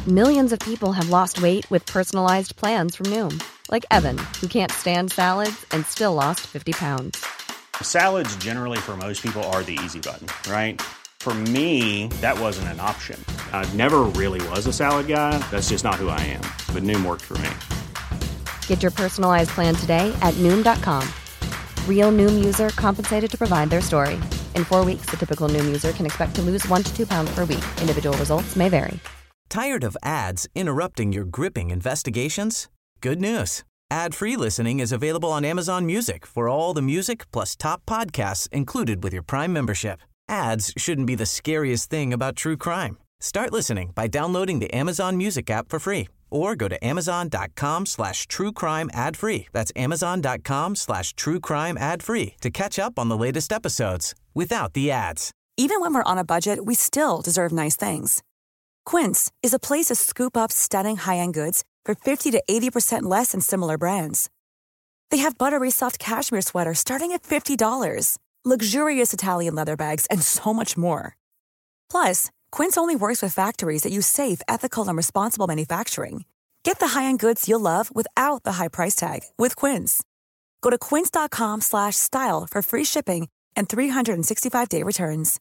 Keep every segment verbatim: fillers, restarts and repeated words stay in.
Millions of people have lost weight with personalized plans from Noom. Like Evan, who can't stand salads and still lost fifty pounds. Salads generally for most people are the easy button, right? For me, that wasn't an option. I never really was a salad guy. That's just not who I am. But Noom worked for me. Get your personalized plan today at Noom dot com. Real Noom user compensated to provide their story. In four weeks, the typical Noom user can expect to lose one to two pounds per week. Individual results may vary. Tired of ads interrupting your gripping investigations? Good news. Ad-free listening is available on Amazon Music for all the music plus top podcasts included with your Prime membership. Ads shouldn't be the scariest thing about true crime. Start listening by downloading the Amazon Music app for free or go to amazon.com slash true crime ad free. That's amazon.com slash true crime ad free to catch up on the latest episodes without the ads. Even when we're on a budget, we still deserve nice things. Quince is a place to scoop up stunning high-end goods for fifty to eighty percent less than similar brands. They have buttery soft cashmere sweaters starting at fifty dollars, luxurious Italian leather bags, and so much more. Plus, Quince only works with factories that use safe, ethical, and responsible manufacturing. Get the high-end goods you'll love without the high price tag with Quince. Go to quince.com slash style for free shipping and three sixty-five day returns.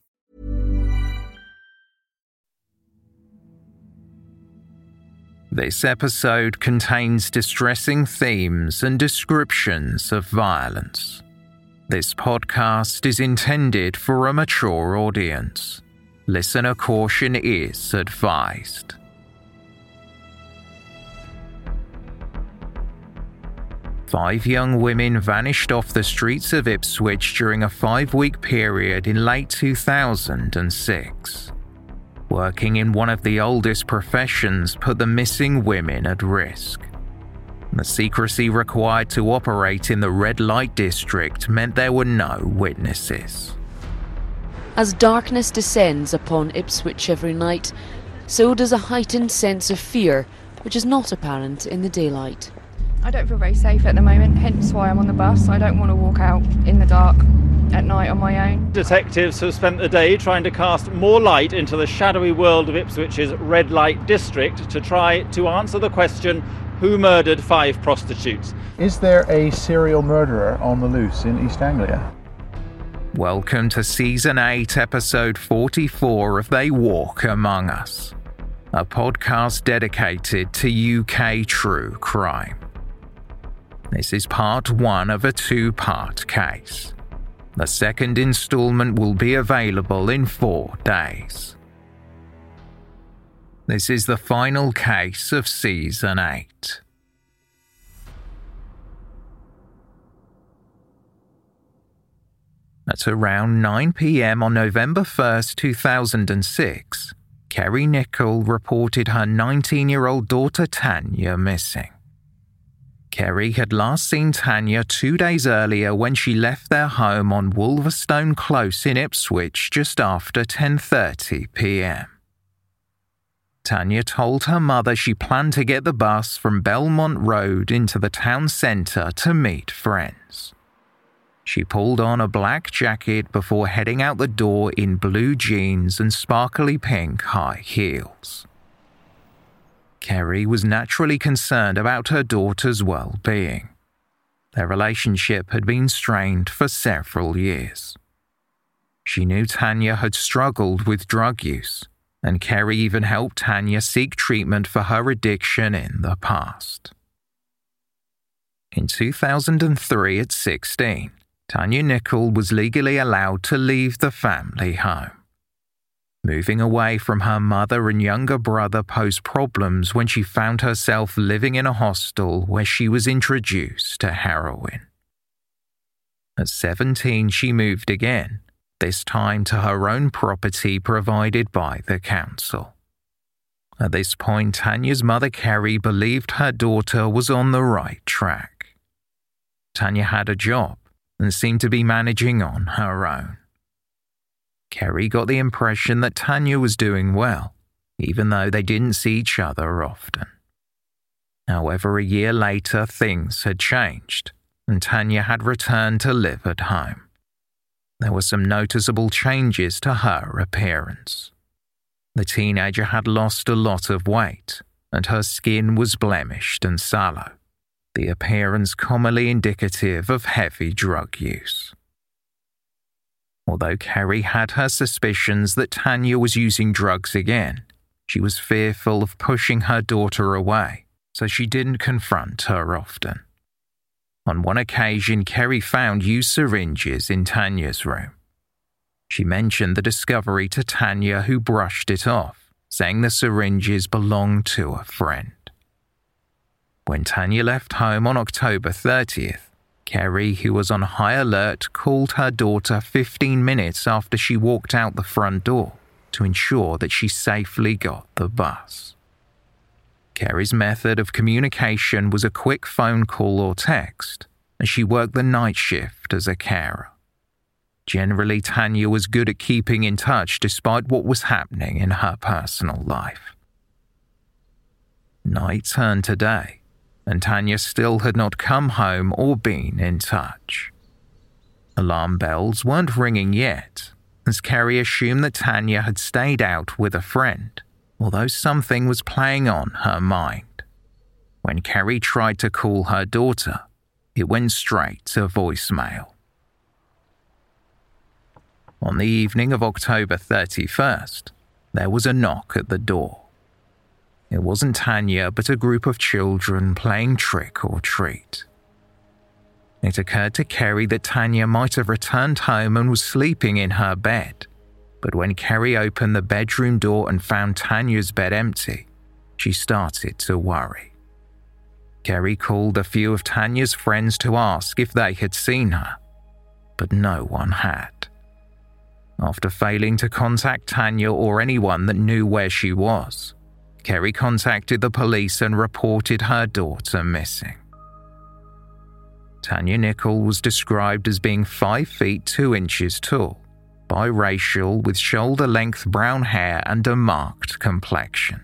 This episode contains distressing themes and descriptions of violence. This podcast is intended for a mature audience. Listener caution is advised. Five young women vanished off the streets of Ipswich during a five-week period in late two thousand six. Working in one of the oldest professions put the missing women at risk. The secrecy required to operate in the red light district meant there were no witnesses. As darkness descends upon Ipswich every night, so does a heightened sense of fear, which is not apparent in the daylight. I don't feel very safe at the moment, hence why I'm on the bus. I don't want to walk out in the dark at night on my own. Detectives have spent the day trying to cast more light into the shadowy world of Ipswich's red light district to try to answer the question, who murdered five prostitutes? Is there a serial murderer on the loose in East Anglia? Welcome to Season eight, Episode forty-four of They Walk Among Us, a podcast dedicated to U K true crime. This is part one of a two-part case. The second installment will be available in four days. This is the final case of Season eight. At around nine p.m. on November first, two thousand six, Kerry Nichol reported her nineteen-year-old daughter Tanya missing. Kerry had last seen Tanya two days earlier when she left their home on Wolverstone Close in Ipswich just after ten thirty p.m. Tanya told her mother she planned to get the bus from Belmont Road into the town centre to meet friends. She pulled on a black jacket before heading out the door in blue jeans and sparkly pink high heels. Kerry was naturally concerned about her daughter's well-being. Their relationship had been strained for several years. She knew Tanya had struggled with drug use, and Kerry even helped Tanya seek treatment for her addiction in the past. In two thousand three, at sixteen, Tanya Nichol was legally allowed to leave the family home. Moving away from her mother and younger brother posed problems when she found herself living in a hostel where she was introduced to heroin. At seventeen, she moved again, this time to her own property provided by the council. At this point, Tanya's mother Kerry believed her daughter was on the right track. Tanya had a job and seemed to be managing on her own. Kerry got the impression that Tanya was doing well, even though they didn't see each other often. However, a year later, things had changed, and Tanya had returned to live at home. There were some noticeable changes to her appearance. The teenager had lost a lot of weight, and her skin was blemished and sallow, the appearance commonly indicative of heavy drug use. Although Kerry had her suspicions that Tanya was using drugs again, she was fearful of pushing her daughter away, so she didn't confront her often. On one occasion, Kerry found used syringes in Tanya's room. She mentioned the discovery to Tanya, who brushed it off, saying the syringes belonged to a friend. When Tanya left home on October thirtieth, Kerry, who was on high alert, called her daughter fifteen minutes after she walked out the front door to ensure that she safely got the bus. Kerry's method of communication was a quick phone call or text, as she worked the night shift as a carer. Generally, Tanya was good at keeping in touch despite what was happening in her personal life. Night turned to day, and Tanya still had not come home or been in touch. Alarm bells weren't ringing yet, as Kerry assumed that Tanya had stayed out with a friend, although something was playing on her mind. When Kerry tried to call her daughter, it went straight to voicemail. On the evening of October thirty-first, there was a knock at the door. It wasn't Tanya, but a group of children playing trick or treat. It occurred to Kerry that Tanya might have returned home and was sleeping in her bed, but when Kerry opened the bedroom door and found Tanya's bed empty, she started to worry. Kerry called a few of Tanya's friends to ask if they had seen her, but no one had. After failing to contact Tanya or anyone that knew where she was, Kerry contacted the police and reported her daughter missing. Tanya Nicol was described as being five feet two inches tall, biracial with shoulder-length brown hair and a marked complexion.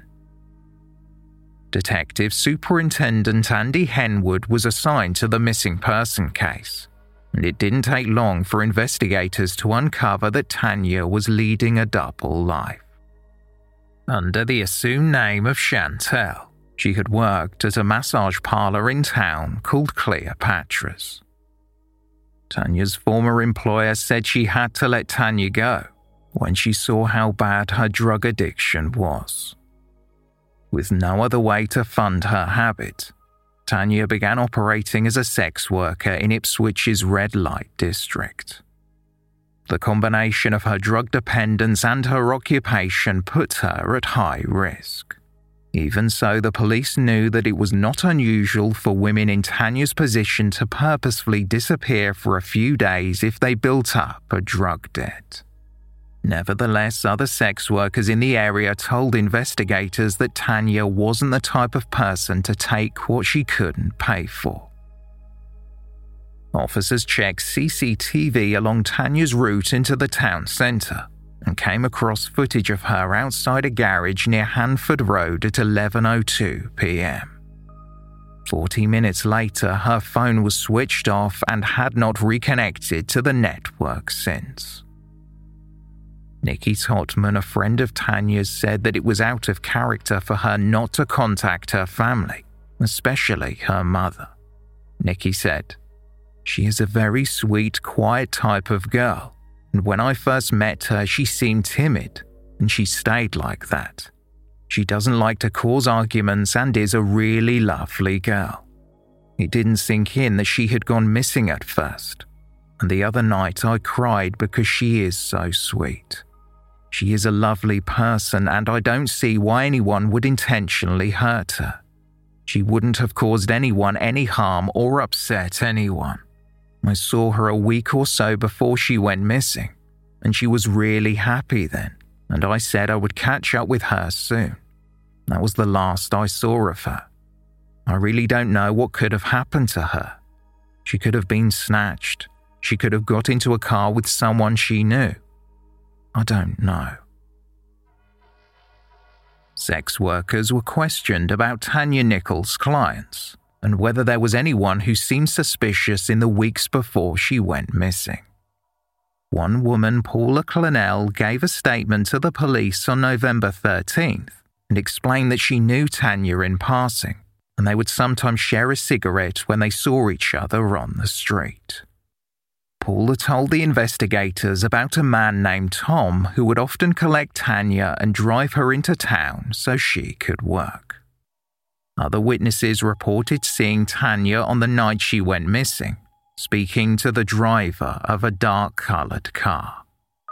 Detective Superintendent Andy Henwood was assigned to the missing person case, and it didn't take long for investigators to uncover that Tanya was leading a double life. Under the assumed name of Chantel, she had worked at a massage parlor in town called Cleopatra's. Tanya's former employer said she had to let Tanya go when she saw how bad her drug addiction was. With no other way to fund her habit, Tanya began operating as a sex worker in Ipswich's red light district. The combination of her drug dependence and her occupation put her at high risk. Even so, the police knew that it was not unusual for women in Tanya's position to purposefully disappear for a few days if they built up a drug debt. Nevertheless, other sex workers in the area told investigators that Tanya wasn't the type of person to take what she couldn't pay for. Officers checked C C T V along Tanya's route into the town centre and came across footage of her outside a garage near Hanford Road at eleven oh two p.m. Forty minutes later, her phone was switched off and had not reconnected to the network since. Nikki Totman, a friend of Tanya's, said that it was out of character for her not to contact her family, especially her mother. Nikki said, "She is a very sweet, quiet type of girl, and when I first met her, she seemed timid, and she stayed like that. She doesn't like to cause arguments and is a really lovely girl. It didn't sink in that she had gone missing at first, and the other night I cried because she is so sweet. She is a lovely person, and I don't see why anyone would intentionally hurt her. She wouldn't have caused anyone any harm or upset anyone. I saw her a week or so before she went missing, and she was really happy then, and I said I would catch up with her soon. That was the last I saw of her. I really don't know what could have happened to her. She could have been snatched. She could have got into a car with someone she knew. I don't know." Sex workers were questioned about Tanya Nicol's clients and whether there was anyone who seemed suspicious in the weeks before she went missing. One woman, Paula Clennell, gave a statement to the police on November thirteenth and explained that she knew Tanya in passing, and they would sometimes share a cigarette when they saw each other on the street. Paula told the investigators about a man named Tom who would often collect Tanya and drive her into town so she could work. Other witnesses reported seeing Tanya on the night she went missing, speaking to the driver of a dark-coloured car.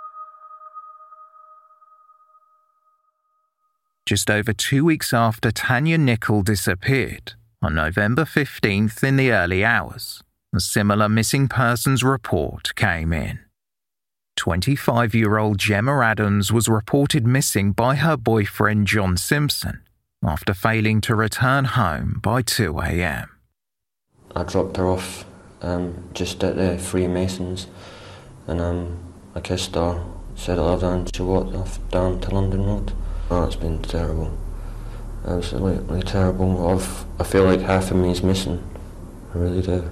Just over two weeks after Tanya Nicol disappeared, on November fifteenth in the early hours, a similar missing persons report came in. twenty-five-year-old Gemma Adams was reported missing by her boyfriend John Simpson after failing to return home by two a.m. I dropped her off um, just at the Freemasons, and um, I kissed her, said I loved her, and she walked off down to London Road. Oh, it's been terrible. Absolutely terrible. I've, I feel like half of me is missing. I really do.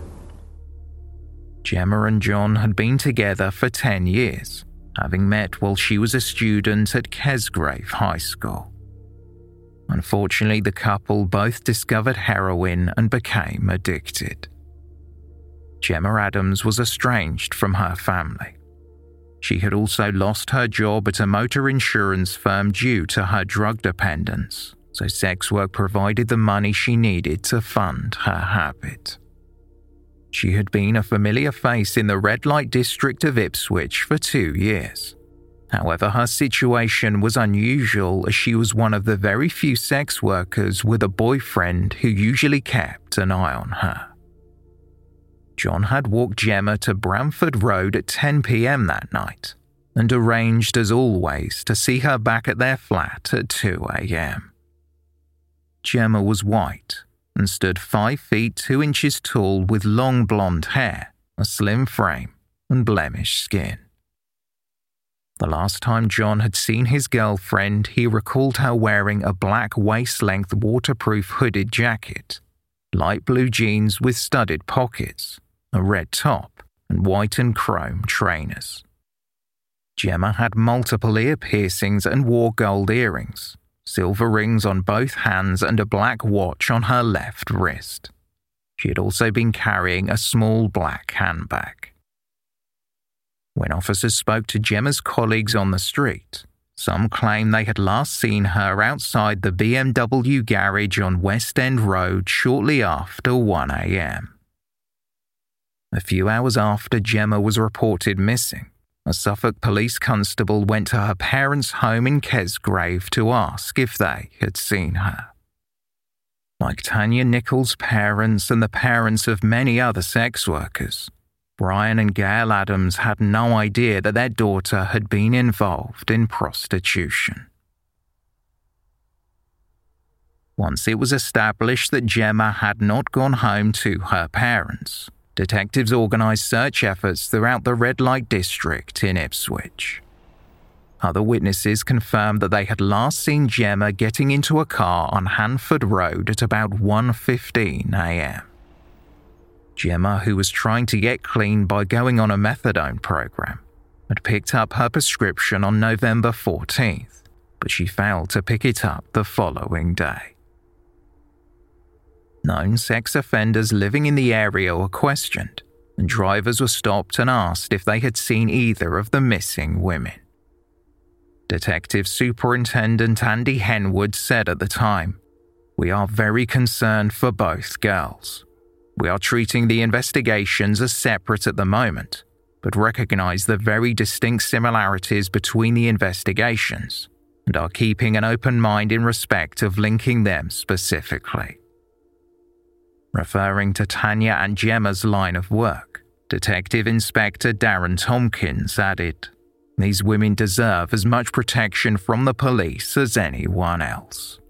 Gemma and John had been together for ten years, having met while she was a student at Kesgrave High School. Unfortunately, the couple both discovered heroin and became addicted. Gemma Adams was estranged from her family. She had also lost her job at a motor insurance firm due to her drug dependence, so sex work provided the money she needed to fund her habit. She had been a familiar face in the red light district of Ipswich for two years. However, her situation was unusual as she was one of the very few sex workers with a boyfriend who usually kept an eye on her. John had walked Gemma to Bramford Road at ten p.m. that night and arranged, as always, to see her back at their flat at two a.m. Gemma was white and stood five feet two inches tall with long blonde hair, a slim frame, and blemished skin. The last time John had seen his girlfriend, he recalled her wearing a black waist-length waterproof hooded jacket, light blue jeans with studded pockets, a red top, and white and chrome trainers. Gemma had multiple ear piercings and wore gold earrings, silver rings on both hands, and a black watch on her left wrist. She had also been carrying a small black handbag. When officers spoke to Gemma's colleagues on the street, some claimed they had last seen her outside the B M W garage on West End Road shortly after one a.m. A few hours after Gemma was reported missing, a Suffolk police constable went to her parents' home in Kesgrave to ask if they had seen her. Like Tanya Nicol's parents and the parents of many other sex workers, Brian and Gail Adams had no idea that their daughter had been involved in prostitution. Once it was established that Gemma had not gone home to her parents, detectives organised search efforts throughout the red light district in Ipswich. Other witnesses confirmed that they had last seen Gemma getting into a car on Hanford Road at about one fifteen a.m. Gemma, who was trying to get clean by going on a methadone program, had picked up her prescription on November fourteenth, but she failed to pick it up the following day. Known sex offenders living in the area were questioned, and drivers were stopped and asked if they had seen either of the missing women. Detective Superintendent Andy Henwood said at the time, "We are very concerned for both girls. We are treating the investigations as separate at the moment, but recognise the very distinct similarities between the investigations and are keeping an open mind in respect of linking them specifically." Referring to Tanya and Gemma's line of work, Detective Inspector Darren Tompkins added, "These women deserve as much protection from the police as anyone else."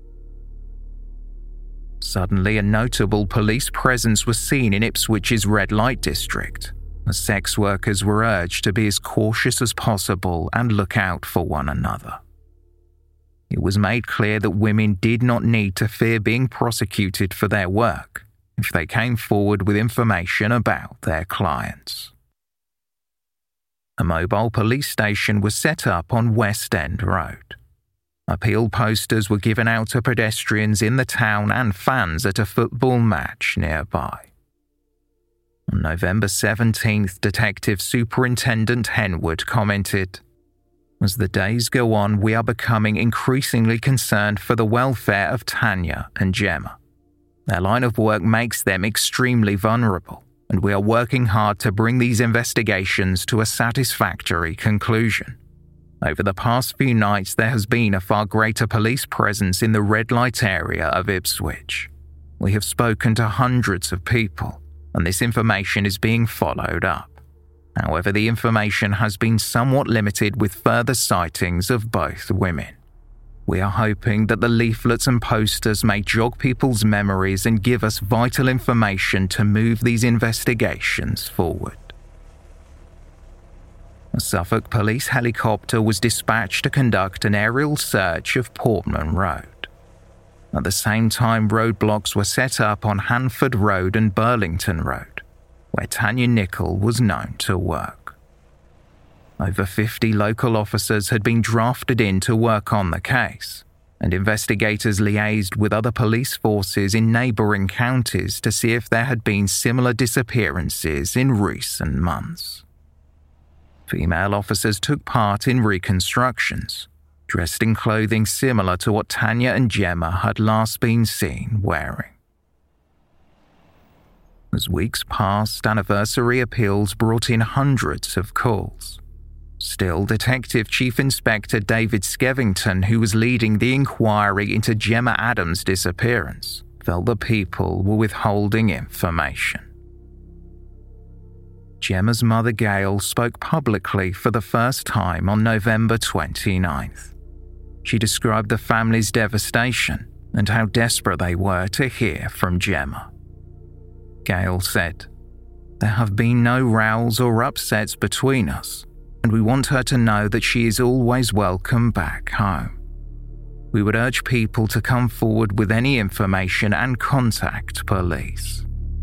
Suddenly, a notable police presence was seen in Ipswich's red light district, as sex workers were urged to be as cautious as possible and look out for one another. It was made clear that women did not need to fear being prosecuted for their work if they came forward with information about their clients. A mobile police station was set up on West End Road. Appeal posters were given out to pedestrians in the town and fans at a football match nearby. On November seventeenth, Detective Superintendent Henwood commented, "As the days go on, we are becoming increasingly concerned for the welfare of Tanya and Gemma. Their line of work makes them extremely vulnerable, and we are working hard to bring these investigations to a satisfactory conclusion. Over the past few nights, there has been a far greater police presence in the red light area of Ipswich. We have spoken to hundreds of people, and this information is being followed up. However, the information has been somewhat limited with further sightings of both women. We are hoping that the leaflets and posters may jog people's memories and give us vital information to move these investigations forward." A Suffolk police helicopter was dispatched to conduct an aerial search of Portman Road. At the same time, roadblocks were set up on Hanford Road and Burlington Road, where Tanya Nicol was known to work. Over fifty local officers had been drafted in to work on the case, and investigators liaised with other police forces in neighbouring counties to see if there had been similar disappearances in recent months. Female officers took part in reconstructions, dressed in clothing similar to what Tanya and Gemma had last been seen wearing. As weeks passed, anniversary appeals brought in hundreds of calls. Still, Detective Chief Inspector David Skevington, who was leading the inquiry into Gemma Adams' disappearance, felt the people were withholding information. Gemma's mother Gail spoke publicly for the first time on November twenty-ninth. She described the family's devastation and how desperate they were to hear from Gemma. Gail said, "There have been no rows or upsets between us, and we want her to know that she is always welcome back home. We would urge people to come forward with any information and contact police."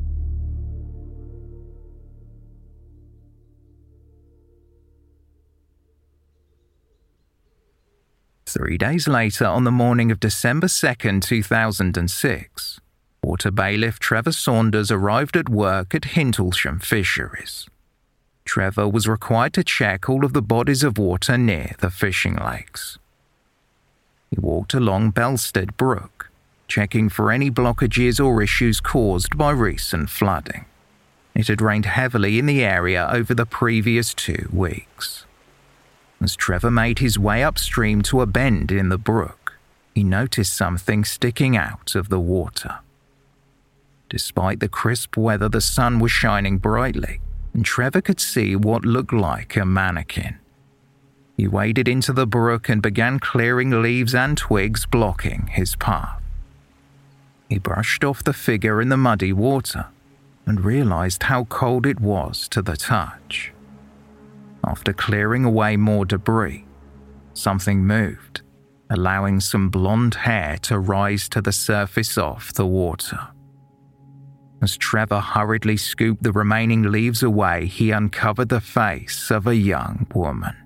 Three days later, on the morning of December second, two thousand six, Water Bailiff Trevor Saunders arrived at work at Hindlesham Fisheries. Trevor was required to check all of the bodies of water near the fishing lakes. He walked along Belstead Brook, checking for any blockages or issues caused by recent flooding. It had rained heavily in the area over the previous two weeks. As Trevor made his way upstream to a bend in the brook, he noticed something sticking out of the water. Despite the crisp weather, the sun was shining brightly, and Trevor could see what looked like a mannequin. He waded into the brook and began clearing leaves and twigs blocking his path. He brushed off the figure in the muddy water and realized how cold it was to the touch. After clearing away more debris, something moved, allowing some blonde hair to rise to the surface of the water. As Trevor hurriedly scooped the remaining leaves away, he uncovered the face of a young woman.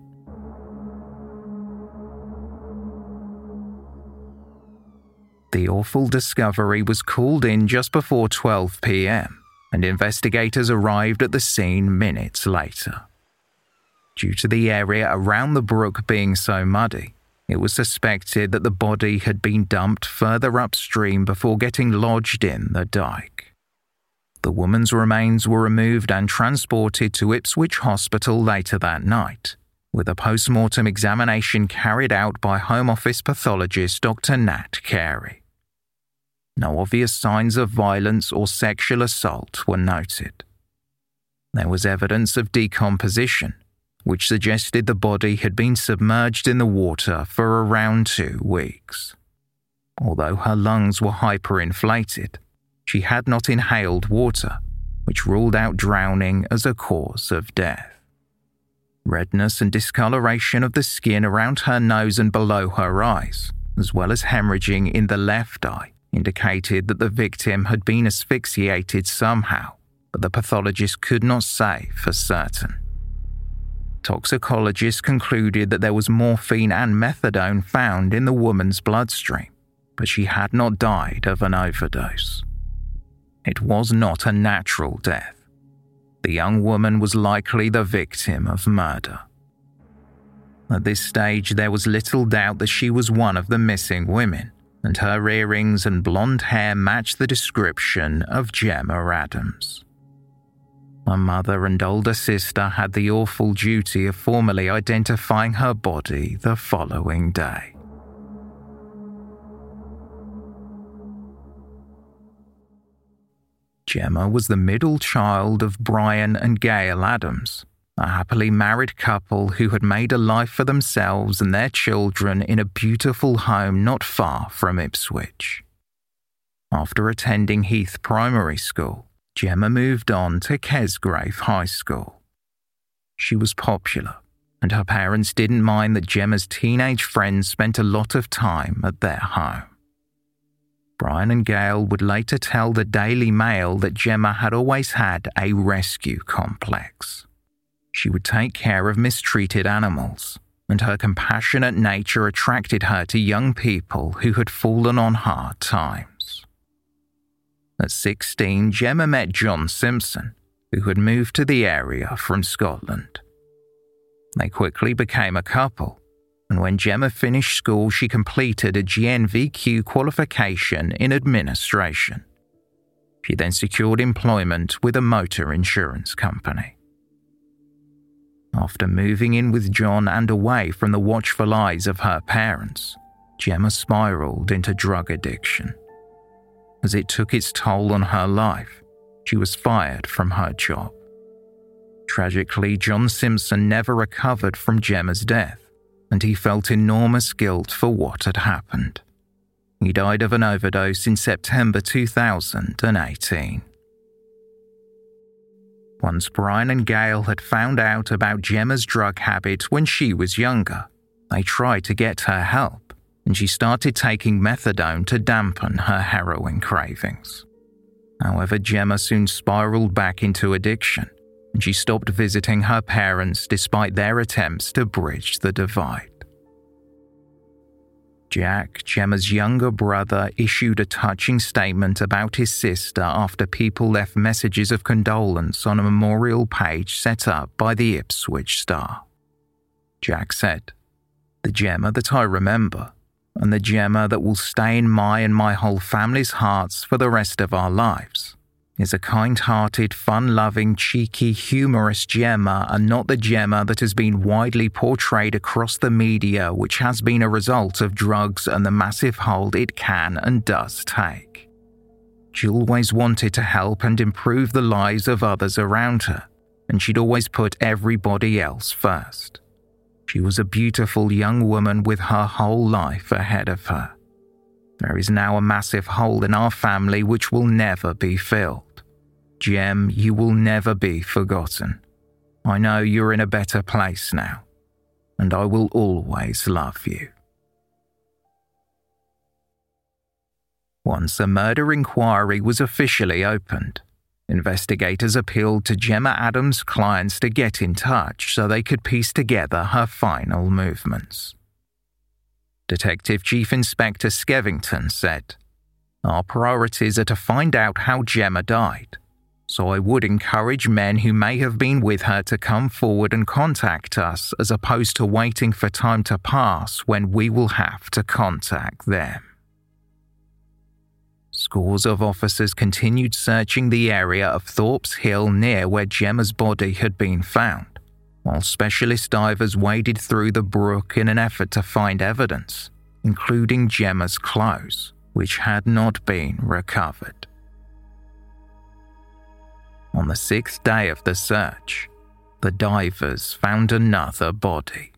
The awful discovery was called in just before twelve p.m, and investigators arrived at the scene minutes later. Due to the area around the brook being so muddy, it was suspected that the body had been dumped further upstream before getting lodged in the dike. The woman's remains were removed and transported to Ipswich Hospital later that night, with a post-mortem examination carried out by Home Office pathologist Doctor Nat Carey. No obvious signs of violence or sexual assault were noted. There was evidence of decomposition, which suggested the body had been submerged in the water for around two weeks. Although her lungs were hyperinflated, she had not inhaled water, which ruled out drowning as a cause of death. Redness and discoloration of the skin around her nose and below her eyes, as well as hemorrhaging in the left eye, indicated that the victim had been asphyxiated somehow, but the pathologist could not say for certain. Toxicologists concluded that there was morphine and methadone found in the woman's bloodstream, but she had not died of an overdose. It was not a natural death. The young woman was likely the victim of murder. At this stage, there was little doubt that she was one of the missing women, and her earrings and blonde hair matched the description of Gemma Adams. My mother and older sister had the awful duty of formally identifying her body the following day. Gemma was the middle child of Brian and Gail Adams, a happily married couple who had made a life for themselves and their children in a beautiful home not far from Ipswich. After attending Heath Primary School, Gemma moved on to Kesgrave High School. She was popular, and her parents didn't mind that Gemma's teenage friends spent a lot of time at their home. Brian and Gail would later tell the Daily Mail that Gemma had always had a rescue complex. She would take care of mistreated animals, and her compassionate nature attracted her to young people who had fallen on hard times. At sixteen, Gemma met John Simpson, who had moved to the area from Scotland. They quickly became a couple, and when Gemma finished school, she completed a G N V Q qualification in administration. She then secured employment with a motor insurance company. After moving in with John and away from the watchful eyes of her parents, Gemma spiraled into drug addiction. As it took its toll on her life, she was fired from her job. Tragically, John Simpson never recovered from Gemma's death, and he felt enormous guilt for what had happened. He died of an overdose in September two thousand eighteen. Once Brian and Gail had found out about Gemma's drug habit when she was younger, they tried to get her help, and she started taking methadone to dampen her heroin cravings. However, Gemma soon spiraled back into addiction, and she stopped visiting her parents despite their attempts to bridge the divide. Jack, Gemma's younger brother, issued a touching statement about his sister after people left messages of condolence on a memorial page set up by the Ipswich Star. Jack said, "The Gemma that I remember, and the Gemma that will stay in my and my whole family's hearts for the rest of our lives, is a kind-hearted, fun-loving, cheeky, humorous Gemma, and not the Gemma that has been widely portrayed across the media, which has been a result of drugs and the massive hold it can and does take. She always wanted to help and improve the lives of others around her, and she'd always put everybody else first. She was a beautiful young woman with her whole life ahead of her. There is now a massive hole in our family which will never be filled. Gem, you will never be forgotten. I know you're in a better place now, and I will always love you." Once a murder inquiry was officially opened, investigators appealed to Gemma Adams' clients to get in touch so they could piece together her final movements. Detective Chief Inspector Skevington said, "Our priorities are to find out how Gemma died, so I would encourage men who may have been with her to come forward and contact us as opposed to waiting for time to pass when we will have to contact them." Scores of officers continued searching the area of Thorpe's Hill near where Gemma's body had been found, while specialist divers waded through the brook in an effort to find evidence, including Gemma's clothes, which had not been recovered. On the sixth day of the search, the divers found another body.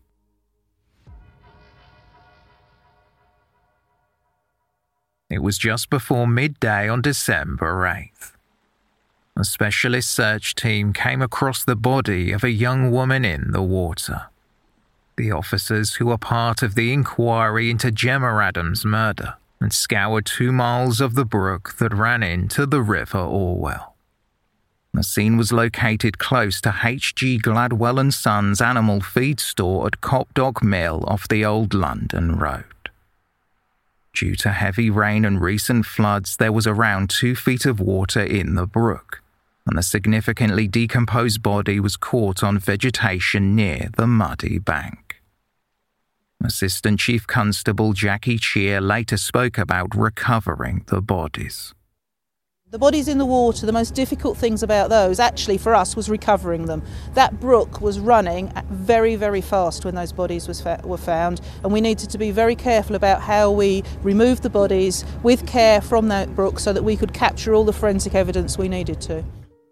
It was just before midday on December eighth. A specialist search team came across the body of a young woman in the water. The officers who were part of the inquiry into Gemma Adams' murder had scoured two miles of the brook that ran into the River Orwell. The scene was located close to H G Gladwell and Sons animal feed store at Copdock Mill off the Old London Road. Due to heavy rain and recent floods, there was around two feet of water in the brook, and the significantly decomposed body was caught on vegetation near the muddy bank. Assistant Chief Constable Jackie Cheer later spoke about recovering the bodies. The bodies in the water, the most difficult things about those, actually for us, was recovering them. That brook was running very, very fast when those bodies was fa- were found, and we needed to be very careful about how we removed the bodies with care from that brook so that we could capture all the forensic evidence we needed to.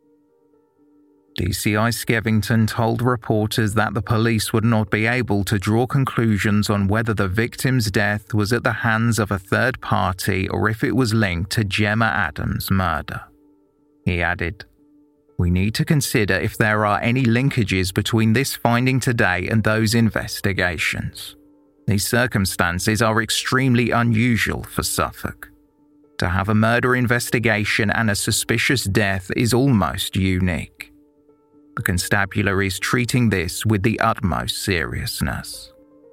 D C I Skevington told reporters that the police would not be able to draw conclusions on whether the victim's death was at the hands of a third party or if it was linked to Gemma Adams' murder. He added, "We need to consider if there are any linkages between this finding today and those investigations. These circumstances are extremely unusual for Suffolk. To have a murder investigation and a suspicious death is almost unique. The constabulary is treating this with the utmost seriousness."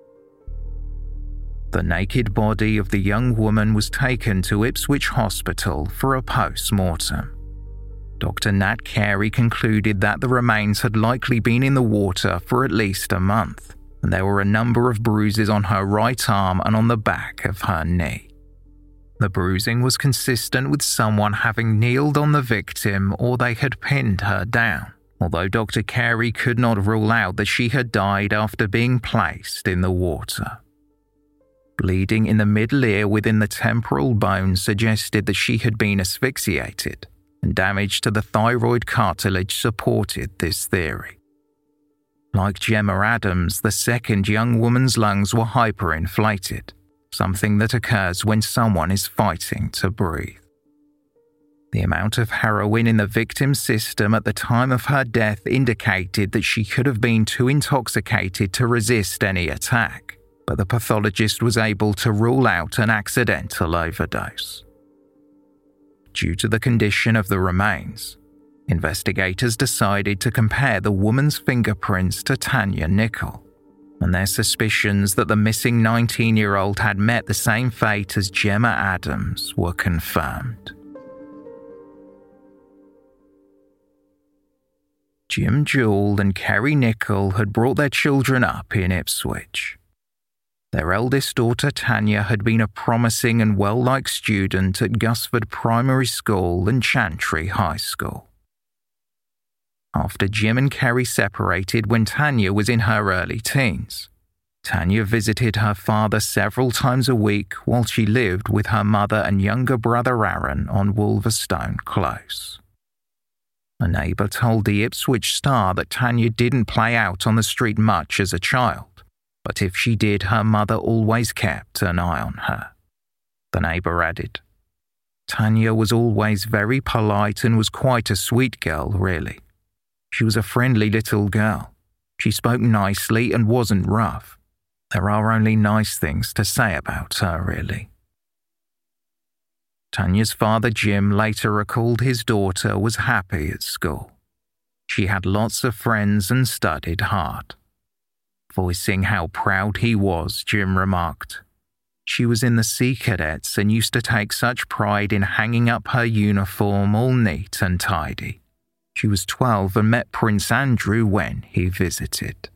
The naked body of the young woman was taken to Ipswich Hospital for a post-mortem. Doctor Nat Carey concluded that the remains had likely been in the water for at least a month, and there were a number of bruises on her right arm and on the back of her knee. The bruising was consistent with someone having kneeled on the victim or they had pinned her down, although Doctor Carey could not rule out that she had died after being placed in the water. Bleeding in the middle ear within the temporal bone suggested that she had been asphyxiated, and damage to the thyroid cartilage supported this theory. Like Gemma Adams, the second young woman's lungs were hyperinflated, something that occurs when someone is fighting to breathe. The amount of heroin in the victim's system at the time of her death indicated that she could have been too intoxicated to resist any attack, but the pathologist was able to rule out an accidental overdose. Due to the condition of the remains, investigators decided to compare the woman's fingerprints to Tanya Nicol, and their suspicions that the missing nineteen-year-old had met the same fate as Gemma Adams were confirmed. Jim Jewell and Kerry Nicol had brought their children up in Ipswich. Their eldest daughter Tanya had been a promising and well-liked student at Gusford Primary School and Chantry High School. After Jim and Kerry separated when Tanya was in her early teens, Tanya visited her father several times a week while she lived with her mother and younger brother Aaron on Wolverstone Close. A neighbour told the Ipswich Star that Tanya didn't play out on the street much as a child, but if she did, her mother always kept an eye on her. The neighbour added, "Tanya was always very polite and was quite a sweet girl, really. She was a friendly little girl. She spoke nicely and wasn't rough. There are only nice things to say about her, really." Tanya's father Jim later recalled his daughter was happy at school. She had lots of friends and studied hard. Voicing how proud he was, Jim remarked, "She was in the Sea Cadets and used to take such pride in hanging up her uniform all neat and tidy. She was twelve and met Prince Andrew when he visited."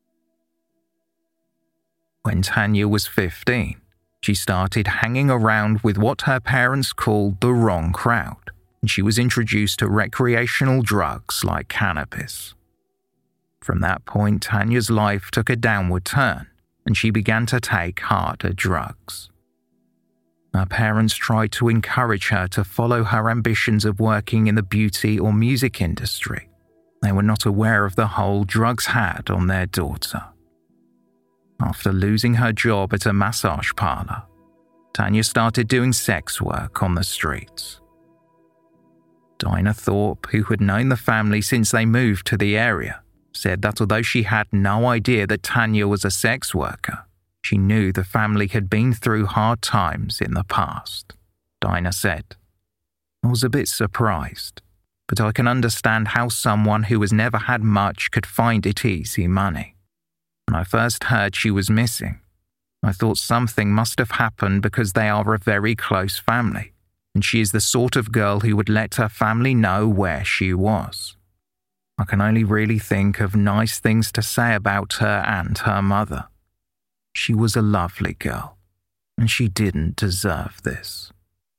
When Tanya was fifteen, she started hanging around with what her parents called the wrong crowd, and she was introduced to recreational drugs like cannabis. From that point, Tanya's life took a downward turn, and she began to take harder drugs. Her parents tried to encourage her to follow her ambitions of working in the beauty or music industry. They were not aware of the hold drugs had on their daughter. After losing her job at a massage parlour, Tanya started doing sex work on the streets. Dinah Thorpe, who had known the family since they moved to the area, said that although she had no idea that Tanya was a sex worker, she knew the family had been through hard times in the past. Dinah said, "I was a bit surprised. but I can understand how someone who has never had much could find it easy money. When I first heard she was missing, I thought something must have happened because they are a very close family, and she is the sort of girl who would let her family know where she was. I can only really think of nice things to say about her and her mother. She was a lovely girl, and she didn't deserve this.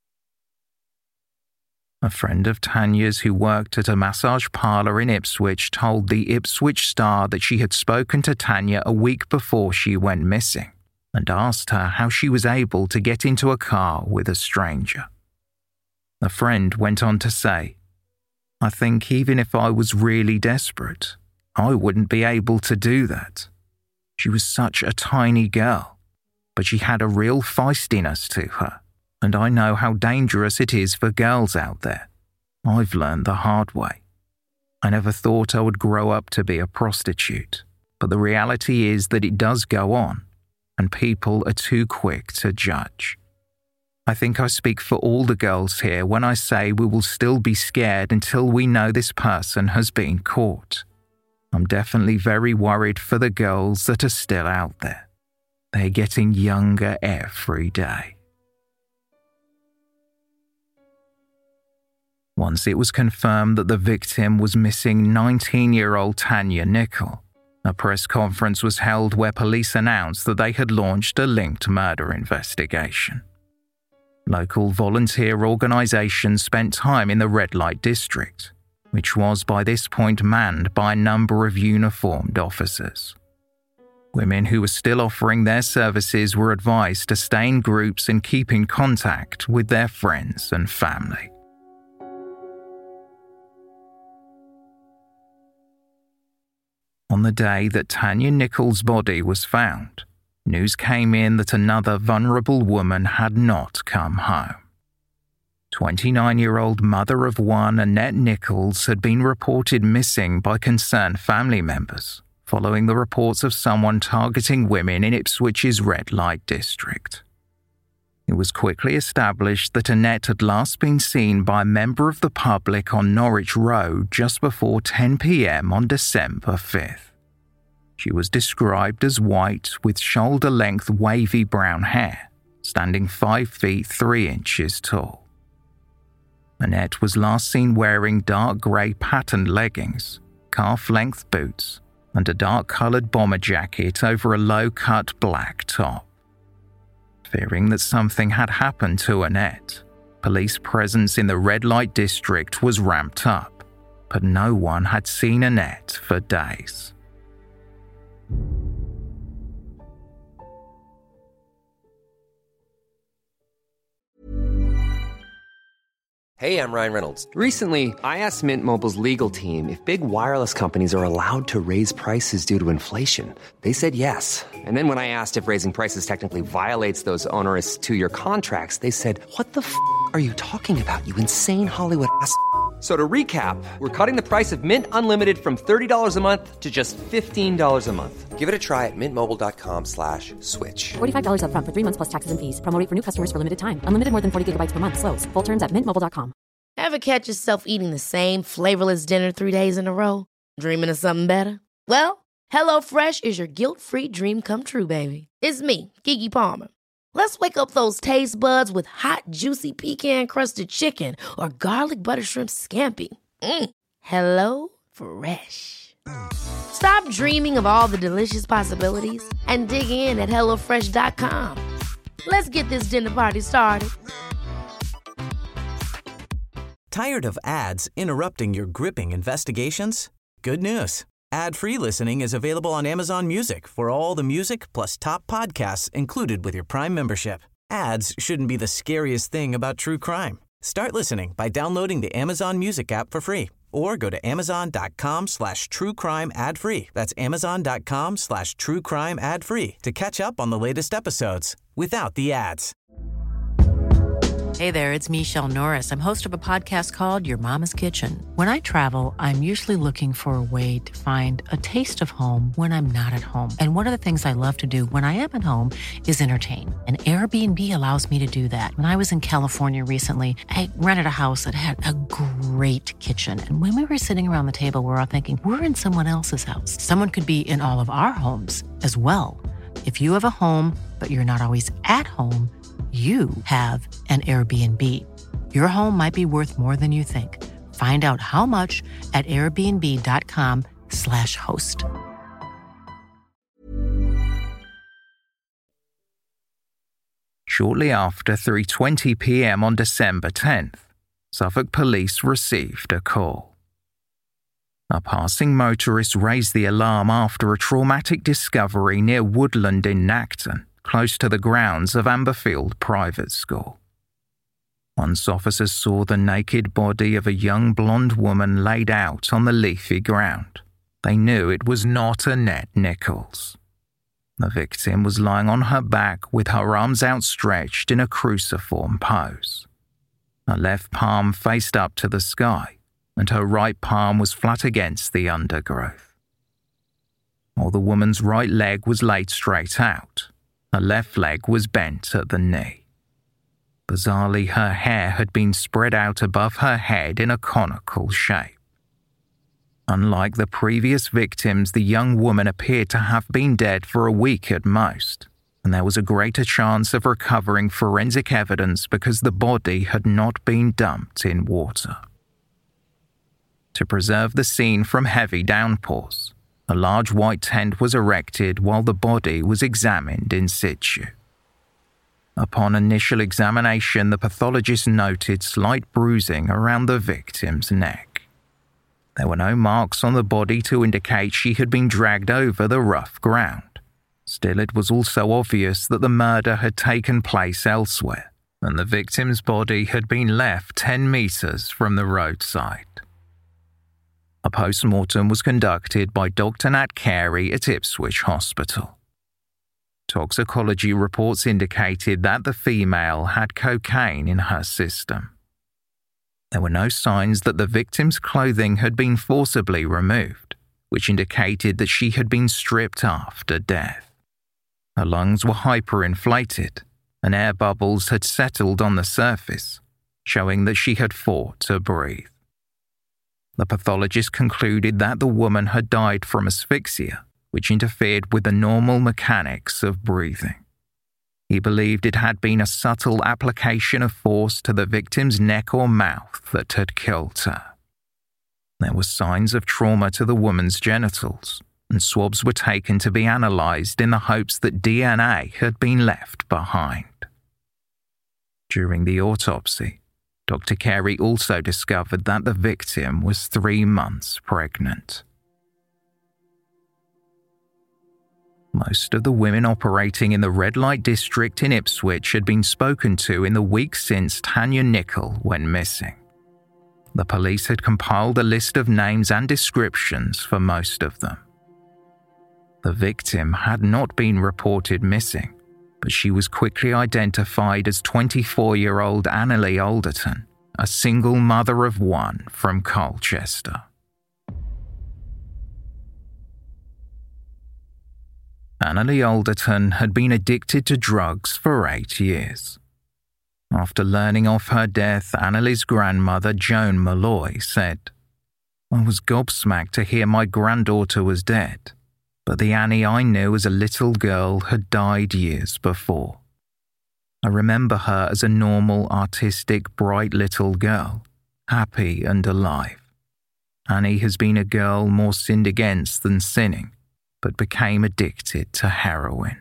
A friend of Tanya's who worked at a massage parlour in Ipswich told the Ipswich Star that she had spoken to Tanya a week before she went missing and asked her how she was able to get into a car with a stranger. The friend went on to say, "I think even if I was really desperate, I wouldn't be able to do that. She was such a tiny girl, but she had a real feistiness to her. And I know how dangerous it is for girls out there. I've learned the hard way. I never thought I would grow up to be a prostitute, but the reality is that it does go on, and people are too quick to judge. I think I speak for all the girls here when I say we will still be scared until we know this person has been caught. I'm definitely very worried for the girls that are still out there. They're getting younger every day." Once it was confirmed that the victim was missing nineteen-year-old Tanya Nicol, a press conference was held where police announced that they had launched a linked murder investigation. Local volunteer organisations spent time in the red light district, which was by this point manned by a number of uniformed officers. Women who were still offering their services were advised to stay in groups and keep in contact with their friends and family. On the day that Tanya Nicol's body was found, news came in that another vulnerable woman had not come home. twenty-nine-year-old mother of one Annette Nichols had been reported missing by concerned family members following the reports of someone targeting women in Ipswich's red light district. It was quickly established that Annette had last been seen by a member of the public on Norwich Road just before ten p.m. on December fifth. She was described as white with shoulder-length wavy brown hair, standing five feet three inches tall. Annette was last seen wearing dark grey patterned leggings, calf-length boots, and a dark-coloured bomber jacket over a low-cut black top. Fearing that something had happened to Annette, police presence in the red light district was ramped up, but no one had seen Annette for days. Hey, I'm Ryan Reynolds. Recently, I asked Mint Mobile's legal team if big wireless companies are allowed to raise prices due to inflation. They said yes. And then when I asked if raising prices technically violates those onerous two-year contracts, they said, "What the f*** are you talking about, you insane Hollywood ass f- So to recap, we're cutting the price of Mint Unlimited from thirty dollars a month to just fifteen dollars a month. Give it a try at mintmobile.com slash switch. forty-five dollars up front for three months plus taxes and fees. Promo rate for new customers for limited time. Unlimited more than forty gigabytes per month. Slows full terms at mint mobile dot com. Ever catch yourself eating the same flavorless dinner three days in a row? Dreaming of something better? Well, HelloFresh is your guilt-free dream come true, baby. It's me, Keke Palmer. Let's wake up those taste buds with hot, juicy pecan-crusted chicken or garlic butter shrimp scampi. Mm. Hello Fresh. Stop dreaming of all the delicious possibilities and dig in at hello fresh dot com. Let's get this dinner party started. Tired of ads interrupting your gripping investigations? Good news. Ad-free listening is available on Amazon Music for all the music plus top podcasts included with your Prime membership. Ads shouldn't be the scariest thing about true crime. Start listening by downloading the Amazon Music app for free or go to amazon.com slash true crime ad free. That's amazon.com slash true crime ad free to catch up on the latest episodes without the ads. Hey there, it's Michelle Norris. I'm host of a podcast called Your Mama's Kitchen. When I travel, I'm usually looking for a way to find a taste of home when I'm not at home. And one of the things I love to do when I am at home is entertain. And Airbnb allows me to do that. When I was in California recently, I rented a house that had a great kitchen. And when we were sitting around the table, we're all thinking, we're in someone else's house. Someone could be in all of our homes as well. If you have a home, but you're not always at home, you have an Airbnb. Your home might be worth more than you think. Find out how much at airbnb.com slash host. Shortly after three twenty p.m. on December tenth, Suffolk police received a call. A passing motorist raised the alarm after a traumatic discovery near Woodland in Nacton, close to the grounds of Amberfield Private School. Once officers saw the naked body of a young blonde woman laid out on the leafy ground, they knew it was not Annette Nichols. The victim was lying on her back with her arms outstretched in a cruciform pose. Her left palm faced up to the sky, and her right palm was flat against the undergrowth. While the woman's right leg was laid straight out, her left leg was bent at the knee. Bizarrely, her hair had been spread out above her head in a conical shape. Unlike the previous victims, the young woman appeared to have been dead for a week at most, and there was a greater chance of recovering forensic evidence because the body had not been dumped in water. To preserve the scene from heavy downpours, a large white tent was erected while the body was examined in situ. Upon initial examination, the pathologist noted slight bruising around the victim's neck. There were no marks on the body to indicate she had been dragged over the rough ground. Still, it was also obvious that the murder had taken place elsewhere, and the victim's body had been left ten metres from the roadside. A post-mortem was conducted by Doctor Nat Carey at Ipswich Hospital. Toxicology reports indicated that the female had cocaine in her system. There were no signs that the victim's clothing had been forcibly removed, which indicated that she had been stripped after death. Her lungs were hyperinflated, and air bubbles had settled on the surface, showing that she had fought to breathe. The pathologist concluded that the woman had died from asphyxia, which interfered with the normal mechanics of breathing. He believed it had been a subtle application of force to the victim's neck or mouth that had killed her. There were signs of trauma to the woman's genitals, and swabs were taken to be analysed in the hopes that D N A had been left behind. During the autopsy, Doctor Carey also discovered that the victim was three months pregnant. Most of the women operating in the red light district in Ipswich had been spoken to in the weeks since Tanya Nichol went missing. The police had compiled a list of names and descriptions for most of them. The victim had not been reported missing, but she was quickly identified as twenty-four-year-old Annalie Alderton, a single mother of one from Colchester. Annalie Alderton had been addicted to drugs for eight years. After learning of her death, Annalie's grandmother, Joan Malloy, said, "I was gobsmacked to hear my granddaughter was dead, but the Annie I knew as a little girl had died years before. I remember her as a normal, artistic, bright little girl, happy and alive. Annie has been a girl more sinned against than sinning, but became addicted to heroin."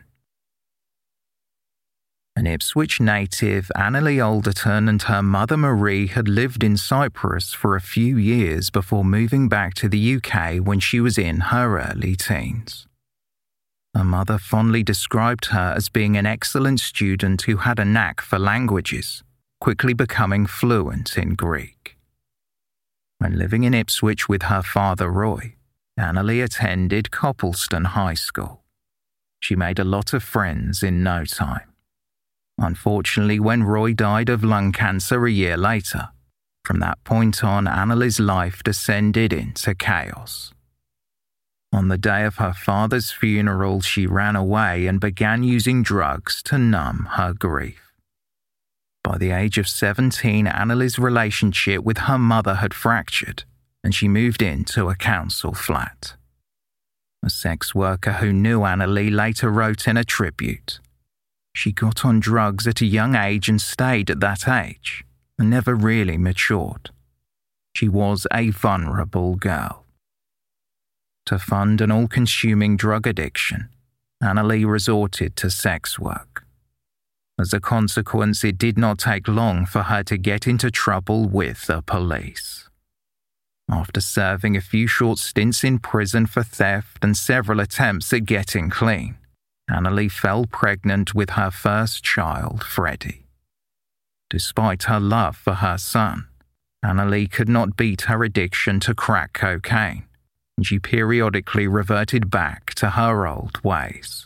An Ipswich native, Annalie Alderton, and her mother Marie had lived in Cyprus for a few years before moving back to the U K when she was in her early teens. Her mother fondly described her as being an excellent student who had a knack for languages, quickly becoming fluent in Greek. When living in Ipswich with her father Roy, Annalie attended Coppleston High School. She made a lot of friends in no time. Unfortunately, when Roy died of lung cancer a year later, from that point on, Annalie's life descended into chaos. On the day of her father's funeral, she ran away and began using drugs to numb her grief. By the age of seventeen, Annalie's relationship with her mother had fractured, and she moved into a council flat. A sex worker who knew Annalie later wrote in a tribute, "She got on drugs at a young age and stayed at that age, and never really matured. She was a vulnerable girl." To fund an all-consuming drug addiction, Annalie resorted to sex work. As a consequence, it did not take long for her to get into trouble with the police. After serving a few short stints in prison for theft and several attempts at getting clean, Annalie fell pregnant with her first child, Freddie. Despite her love for her son, Annalie could not beat her addiction to crack cocaine, and she periodically reverted back to her old ways.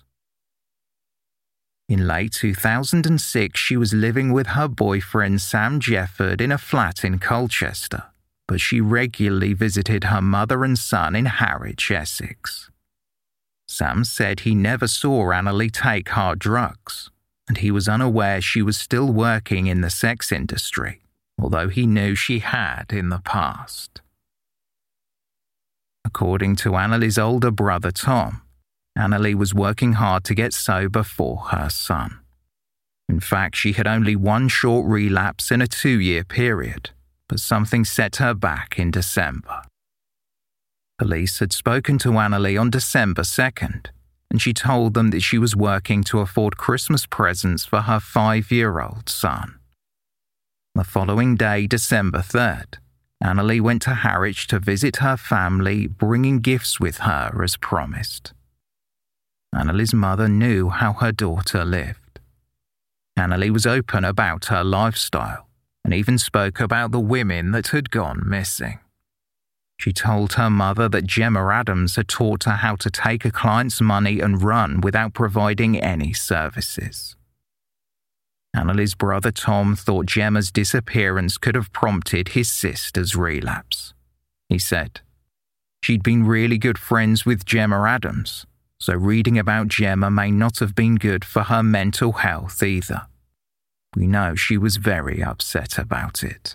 In late two thousand six, she was living with her boyfriend Sam Jefford in a flat in Colchester, but she regularly visited her mother and son in Harwich, Essex. Sam said he never saw Annalie take hard drugs, and he was unaware she was still working in the sex industry, although he knew she had in the past. According to Annalie's older brother Tom, Annalie was working hard to get sober for her son. In fact, she had only one short relapse in a two-year period, but something set her back in December. Police had spoken to Annalie on December second, and she told them that she was working to afford Christmas presents for her five-year-old son. The following day, December third, Annalie went to Harwich to visit her family, bringing gifts with her as promised. Annalie's mother knew how her daughter lived. Annalie was open about her lifestyle and even spoke about the women that had gone missing. She told her mother that Gemma Adams had taught her how to take a client's money and run without providing any services. Annalie's brother Tom thought Gemma's disappearance could have prompted his sister's relapse. He said, "She'd been really good friends with Gemma Adams, so reading about Gemma may not have been good for her mental health either. We know she was very upset about it."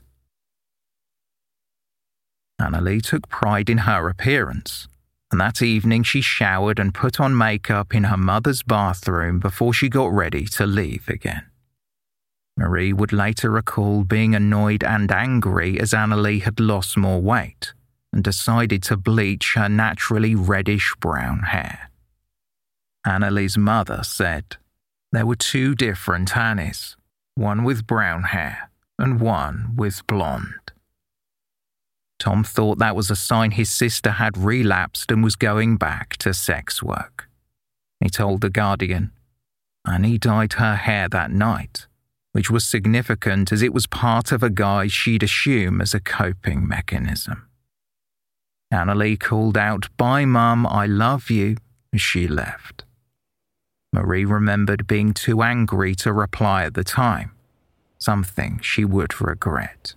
Annalie took pride in her appearance, and that evening she showered and put on makeup in her mother's bathroom before she got ready to leave again. Marie would later recall being annoyed and angry as Annalie had lost more weight and decided to bleach her naturally reddish-brown hair. Annalie's mother said, "There were two different Annies, one with brown hair and one with blonde." Tom thought that was a sign his sister had relapsed and was going back to sex work. He told The Guardian, "Annie dyed her hair that night, which was significant as it was part of a guise she'd assume as a coping mechanism." Annalie called out, "Bye, Mum, I love you," as she left. Marie remembered being too angry to reply at the time, something she would regret.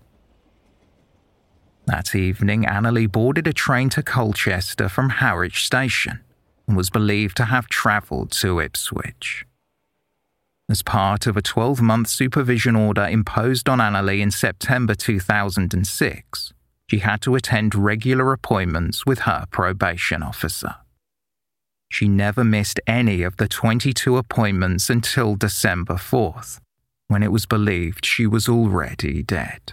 That evening, Annalie boarded a train to Colchester from Harwich Station and was believed to have travelled to Ipswich. As part of a twelve-month supervision order imposed on Annalie in September two thousand six, she had to attend regular appointments with her probation officer. She never missed any of the twenty-two appointments until December fourth, when it was believed she was already dead.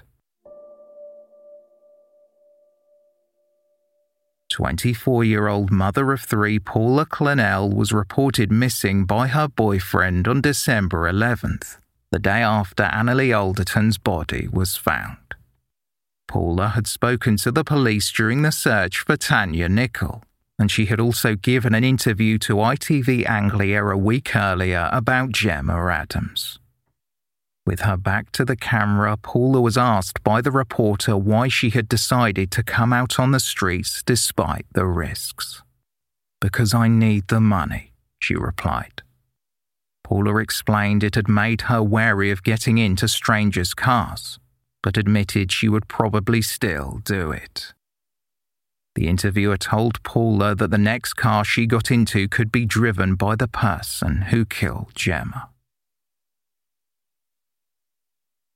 twenty-four-year-old mother of three Paula Clennell was reported missing by her boyfriend on December eleventh, the day after Annalie Alderton's body was found. Paula had spoken to the police during the search for Tanya Nicol, and she had also given an interview to I T V Anglia a week earlier about Gemma Adams. With her back to the camera, Paula was asked by the reporter why she had decided to come out on the streets despite the risks. "Because I need the money," she replied. Paula explained it had made her wary of getting into strangers' cars, but admitted she would probably still do it. The interviewer told Paula that the next car she got into could be driven by the person who killed Gemma.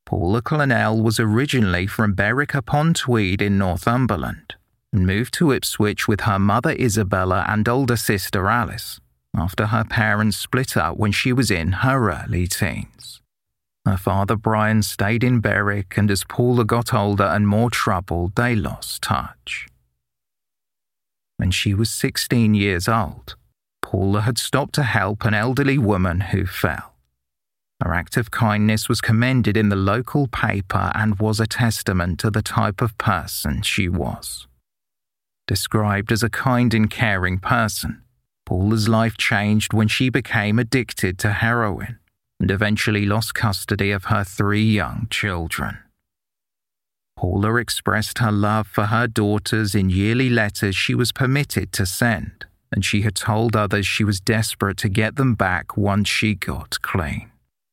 Paula Clennell was originally from Berwick-upon-Tweed in Northumberland and moved to Ipswich with her mother Isabella and older sister Alice after her parents split up when she was in her early teens. Her father Brian stayed in Berwick, and as Paula got older and more troubled, they lost touch. When she was sixteen years old, Paula had stopped to help an elderly woman who fell. Her act of kindness was commended in the local paper and was a testament to the type of person she was. Described as a kind and caring person, Paula's life changed when she became addicted to heroin and eventually lost custody of her three young children. Paula expressed her love for her daughters in yearly letters she was permitted to send, and she had told others she was desperate to get them back once she got clean.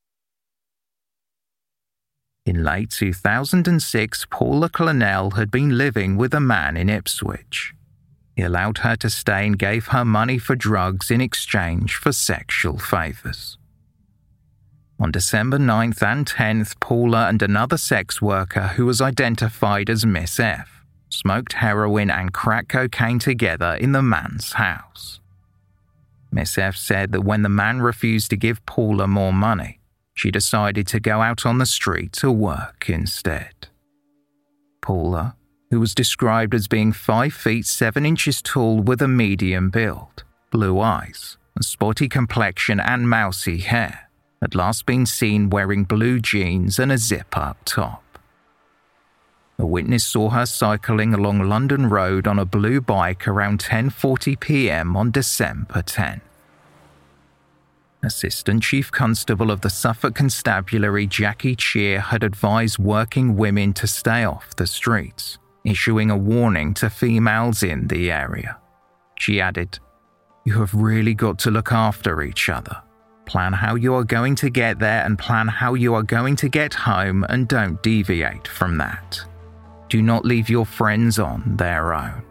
In late two thousand six, Paula Clennell had been living with a man in Ipswich. He allowed her to stay and gave her money for drugs in exchange for sexual favours. On December ninth and tenth, Paula and another sex worker who was identified as Miss F smoked heroin and crack cocaine together in the man's house. Miss F said that when the man refused to give Paula more money, she decided to go out on the street to work instead. Paula, who was described as being five feet seven inches tall with a medium build, blue eyes, a spotty complexion and mousy hair, had last been seen wearing blue jeans and a zip-up top. A witness saw her cycling along London Road on a blue bike around ten forty p m on December tenth. Assistant Chief Constable of the Suffolk Constabulary Jackie Cheer had advised working women to stay off the streets, issuing a warning to females in the area. She added, "You have really got to look after each other. Plan how you are going to get there and plan how you are going to get home, and don't deviate from that. Do not leave your friends on their own."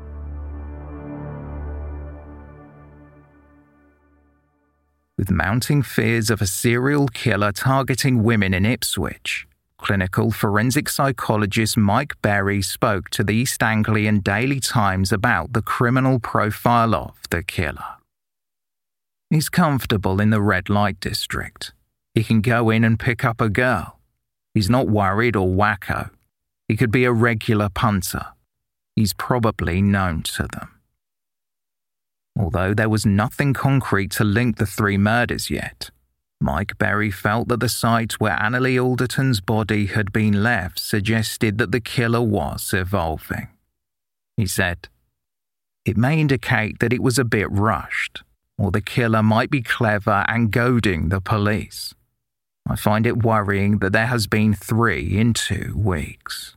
With mounting fears of a serial killer targeting women in Ipswich, clinical forensic psychologist Mike Berry spoke to the East Anglian Daily Times about the criminal profile of the killer. He's comfortable in the red light district. He can go in and pick up a girl. He's not worried or wacko. He could be a regular punter. He's probably known to them. Although there was nothing concrete to link the three murders yet, Mike Berry felt that the site where Annalee Alderton's body had been left suggested that the killer was evolving. He said, "It may indicate that it was a bit rushed, or the killer might be clever and goading the police. I find it worrying that there has been three in two weeks."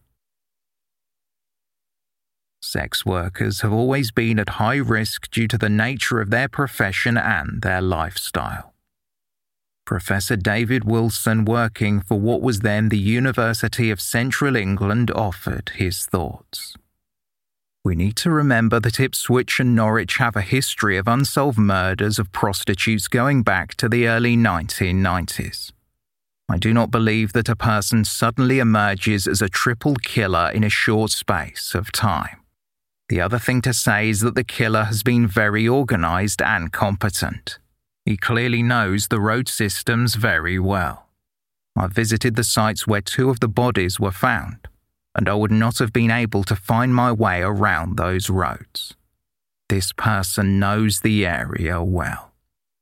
Sex workers have always been at high risk due to the nature of their profession and their lifestyle. Professor David Wilson, working for what was then the University of Central England, offered his thoughts. "We need to remember that Ipswich and Norwich have a history of unsolved murders of prostitutes going back to the early nineteen nineties. I do not believe that a person suddenly emerges as a triple killer in a short space of time. The other thing to say is that the killer has been very organised and competent. He clearly knows the road systems very well. I visited the sites where two of the bodies were found, and I would not have been able to find my way around those roads. This person knows the area well."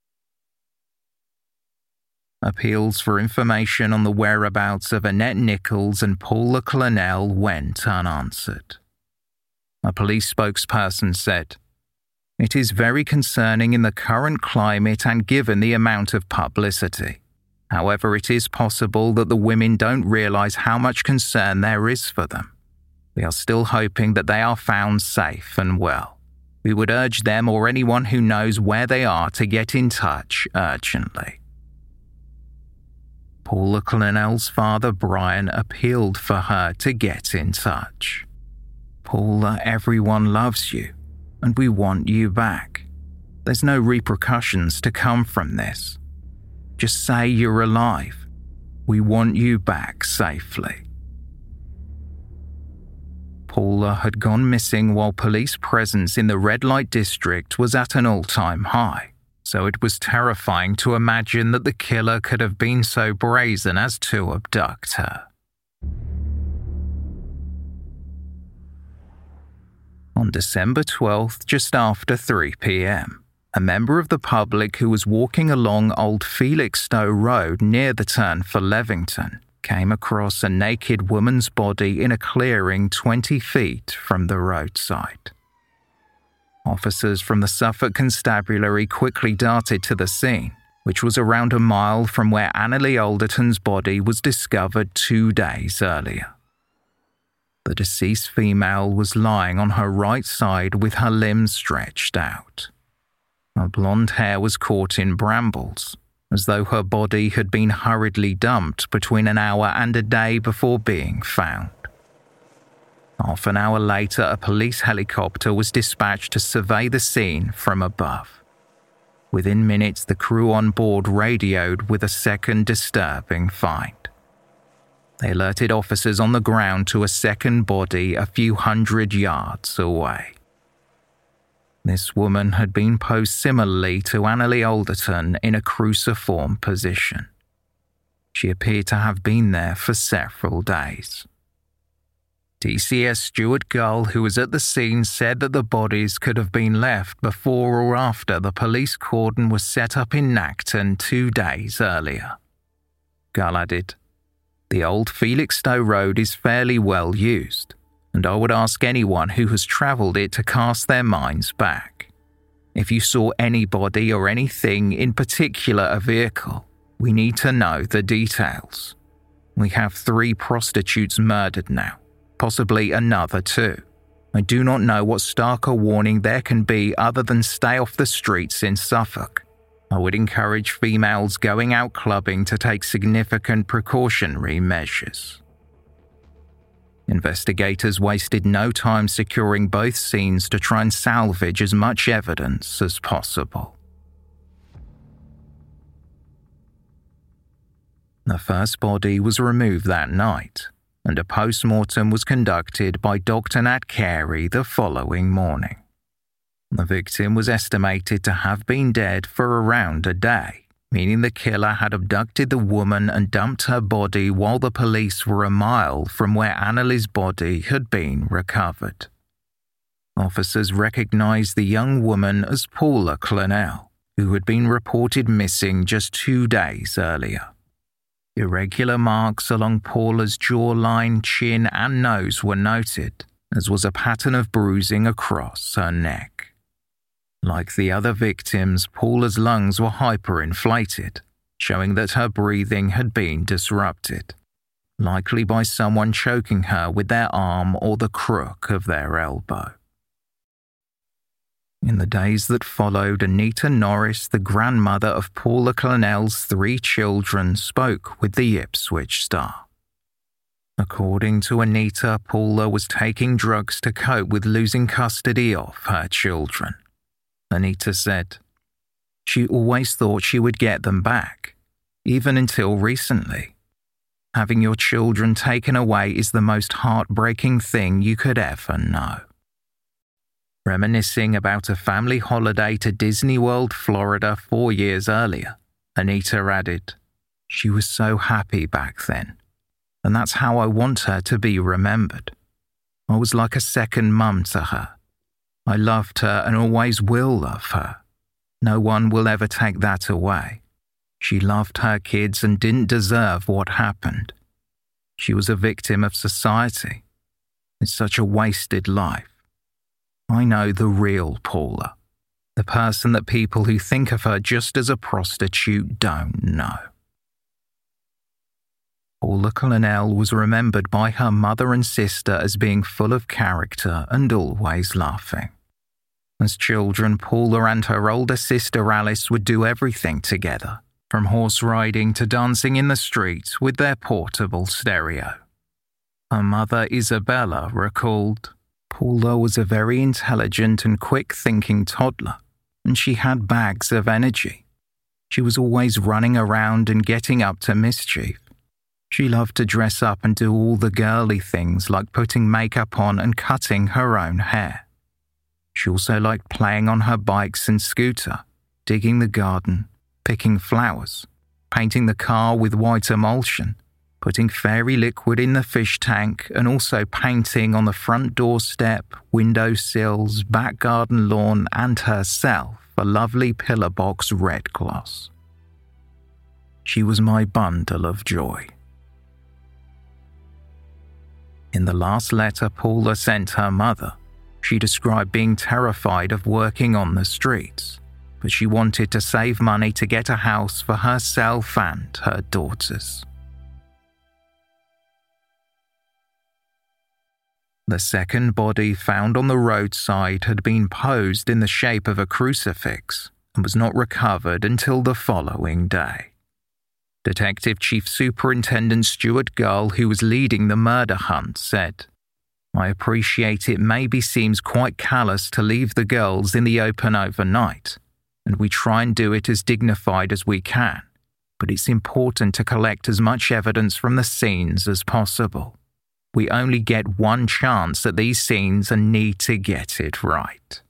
Appeals for information on the whereabouts of Annette Nichols and Paula Clennell went unanswered. A police spokesperson said, "It is very concerning in the current climate and given the amount of publicity. However, it is possible that the women don't realise how much concern there is for them. We are still hoping that they are found safe and well. We would urge them or anyone who knows where they are to get in touch urgently." Paula Clennell's father, Brian, appealed for her to get in touch. "Paula, everyone loves you, and we want you back. There's no repercussions to come from this. Just say you're alive. We want you back safely. Paula had gone missing while police presence in the red light district was at an all-time high, so it was terrifying to imagine that the killer could have been so brazen as to abduct her. On December twelfth, just after three p.m, a member of the public who was walking along Old Felixstowe Road near the turn for Levington came across a naked woman's body in a clearing twenty feet from the roadside. Officers from the Suffolk Constabulary quickly darted to the scene, which was around a mile from where Annalee Alderton's body was discovered two days earlier. The deceased female was lying on her right side with her limbs stretched out. Her blonde hair was caught in brambles, as though her body had been hurriedly dumped between an hour and a day before being found. Half an hour later, a police helicopter was dispatched to survey the scene from above. Within minutes, the crew on board radioed with a second disturbing find. They alerted officers on the ground to a second body a few hundred yards away. This woman had been posed similarly to Annalee Alderton in a cruciform position. She appeared to have been there for several days. D C S Stuart Gull, who was at the scene, said that the bodies could have been left before or after the police cordon was set up in Nacton two days earlier. Gull added, "The Old Felixstowe Road is fairly well used, and I would ask anyone who has travelled it to cast their minds back. If you saw anybody or anything, in particular a vehicle, we need to know the details. We have three prostitutes murdered now, possibly another two. I do not know what starker warning there can be other than stay off the streets in Suffolk. I would encourage females going out clubbing to take significant precautionary measures." Investigators wasted no time securing both scenes to try and salvage as much evidence as possible. The first body was removed that night, and a post-mortem was conducted by Doctor Nat Carey the following morning. The victim was estimated to have been dead for around a day, meaning the killer had abducted the woman and dumped her body while the police were a mile from where Annalee's body had been recovered. Officers recognized the young woman as Paula Clennell, who had been reported missing just two days earlier. Irregular marks along Paula's jawline, chin, and nose were noted, as was a pattern of bruising across her neck. Like the other victims, Paula's lungs were hyperinflated, showing that her breathing had been disrupted, likely by someone choking her with their arm or the crook of their elbow. In the days that followed, Anita Norris, the grandmother of Paula Clennell's three children, spoke with the Ipswich Star. According to Anita, Paula was taking drugs to cope with losing custody of her children. Anita said, "She always thought she would get them back, even until recently. Having your children taken away is the most heartbreaking thing you could ever know." Reminiscing about a family holiday to Disney World, Florida four years earlier, Anita added, "She was so happy back then, and that's how I want her to be remembered. I was like a second mum to her. I loved her and always will love her. No one will ever take that away. She loved her kids and didn't deserve what happened. She was a victim of society. It's such a wasted life. I know the real Paula, the person that people who think of her just as a prostitute don't know." Paula Clennell was remembered by her mother and sister as being full of character and always laughing. As children, Paula and her older sister Alice would do everything together, from horse riding to dancing in the streets with their portable stereo. Her mother Isabella recalled, "Paula was a very intelligent and quick-thinking toddler, and she had bags of energy. She was always running around and getting up to mischief. She loved to dress up and do all the girly things like putting makeup on and cutting her own hair. She also liked playing on her bikes and scooter, digging the garden, picking flowers, painting the car with white emulsion, putting fairy liquid in the fish tank, and also painting on the front doorstep, window sills, back garden lawn, and herself a lovely pillar box red gloss. She was my bundle of joy. In the last letter Paula sent her mother, she described being terrified of working on the streets, but she wanted to save money to get a house for herself and her daughters. The second body found on the roadside had been posed in the shape of a crucifix and was not recovered until the following day. Detective Chief Superintendent Stuart Gull, who was leading the murder hunt, said, "I appreciate it maybe seems quite callous to leave the girls in the open overnight, and we try and do it as dignified as we can, but it's important to collect as much evidence from the scenes as possible. We only get one chance at these scenes and need to get it right."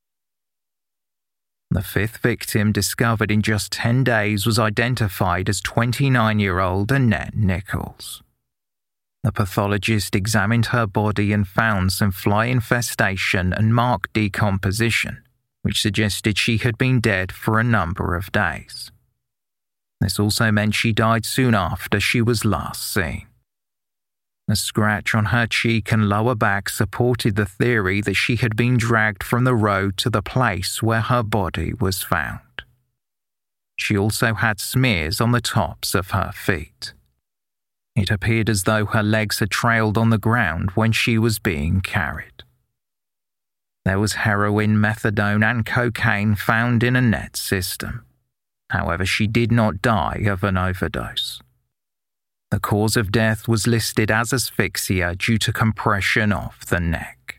The fifth victim, discovered in just ten days, was identified as twenty-nine-year-old Annette Nichols. The pathologist examined her body and found some fly infestation and marked decomposition, which suggested she had been dead for a number of days. This also meant she died soon after she was last seen. A scratch on her cheek and lower back supported the theory that she had been dragged from the road to the place where her body was found. She also had smears on the tops of her feet. It appeared as though her legs had trailed on the ground when she was being carried. There was heroin, methadone, and cocaine found in Annette's system. However, she did not die of an overdose. The cause of death was listed as asphyxia due to compression of the neck.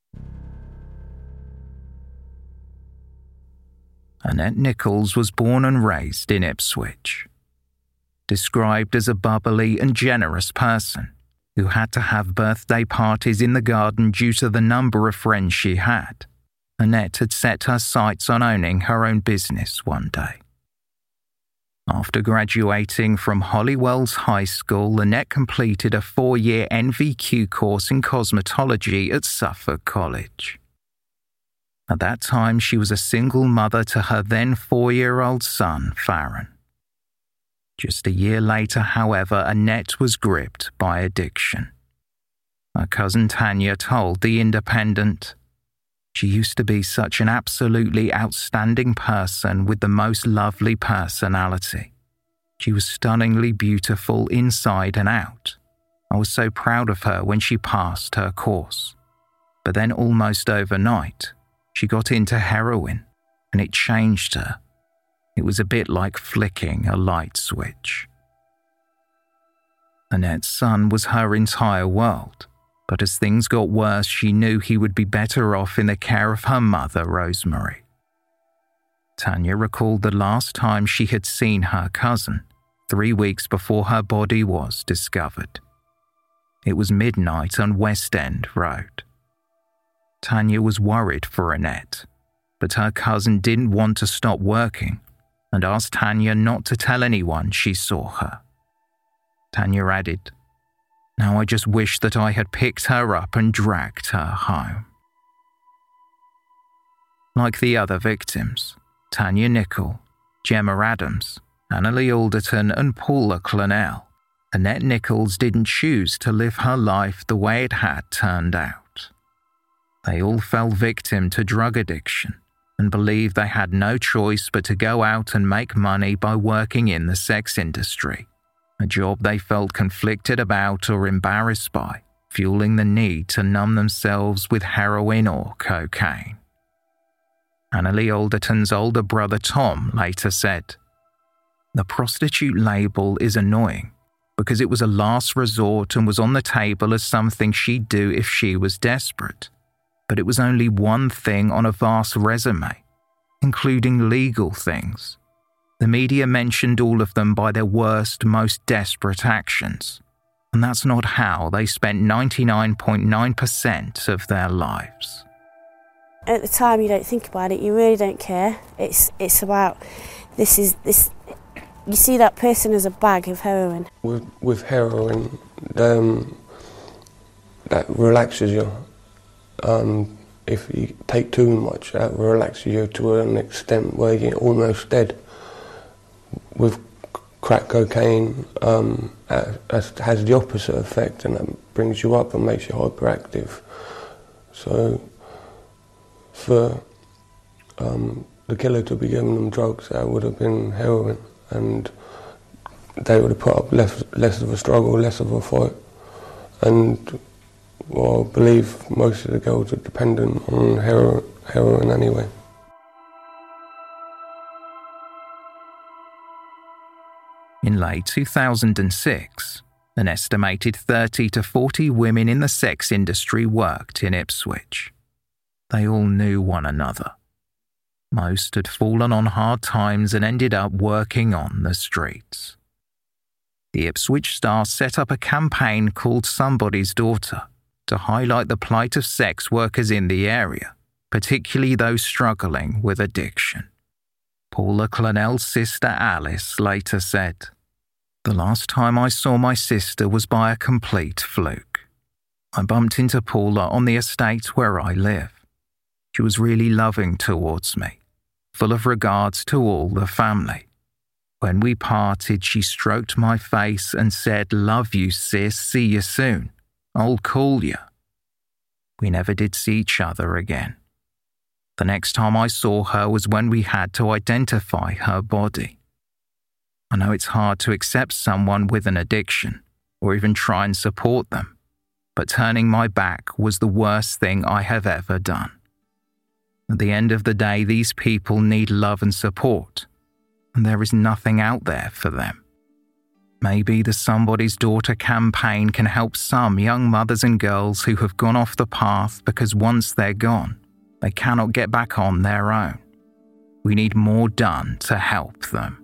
Annette Nichols was born and raised in Ipswich. Described as a bubbly and generous person who had to have birthday parties in the garden due to the number of friends she had, Annette had set her sights on owning her own business one day. After graduating from Hollywells High School, Annette completed a four-year N V Q course in cosmetology at Suffolk College. At that time, she was a single mother to her then four-year-old son, Farron. Just a year later, however, Annette was gripped by addiction. Her cousin Tanya told The Independent, "She used to be such an absolutely outstanding person with the most lovely personality. She was stunningly beautiful inside and out. I was so proud of her when she passed her course. But then almost overnight, she got into heroin, and it changed her. It was a bit like flicking a light switch." Annette's son was her entire world. But as things got worse, she knew he would be better off in the care of her mother, Rosemary. Tanya recalled the last time she had seen her cousin, three weeks before her body was discovered. It was midnight on West End Road. Tanya was worried for Annette, but her cousin didn't want to stop working and asked Tanya not to tell anyone she saw her. Tanya added, "Now I just wish that I had picked her up and dragged her home." Like the other victims, Tanya Nichol, Gemma Adams, Annalie Alderton and Paula Clennell, Annette Nichols didn't choose to live her life the way it had turned out. They all fell victim to drug addiction and believed they had no choice but to go out and make money by working in the sex industry, a job they felt conflicted about or embarrassed by, fueling the need to numb themselves with heroin or cocaine. Annalie Alderton's older brother Tom later said, "The prostitute label is annoying because it was a last resort and was on the table as something she'd do if she was desperate. But it was only one thing on a vast resume, including legal things. The media mentioned all of them by their worst, most desperate actions. And that's not how they spent ninety-nine point nine percent of their lives. At the time you don't think about it, you really don't care. It's it's about, this is, this. you see that person as a bag of heroin. With, with heroin, um, that relaxes you. Um, if you take too much, that relaxes you to an extent where you're almost dead. With crack cocaine, um, has, has the opposite effect, and that brings you up and makes you hyperactive. So, for um, the killer to be giving them drugs, that would have been heroin, and they would have put up less, less of a struggle, less of a fight. And well, I believe most of the girls are dependent on heroin, heroin anyway. In late two thousand six, an estimated thirty to forty women in the sex industry worked in Ipswich. They all knew one another. Most had fallen on hard times and ended up working on the streets. The Ipswich Star set up a campaign called Somebody's Daughter to highlight the plight of sex workers in the area, particularly those struggling with addiction. Paula Clennell's sister Alice later said, "The last time I saw my sister was by a complete fluke. I bumped into Paula on the estate where I live. She was really loving towards me, full of regards to all the family. When we parted, she stroked my face and said, 'Love you, sis, see you soon. I'll call you.' We never did see each other again. The next time I saw her was when we had to identify her body. I know it's hard to accept someone with an addiction, or even try and support them, but turning my back was the worst thing I have ever done. At the end of the day, these people need love and support, and there is nothing out there for them. Maybe the Somebody's Daughter campaign can help some young mothers and girls who have gone off the path because once they're gone, they cannot get back on their own. We need more done to help them."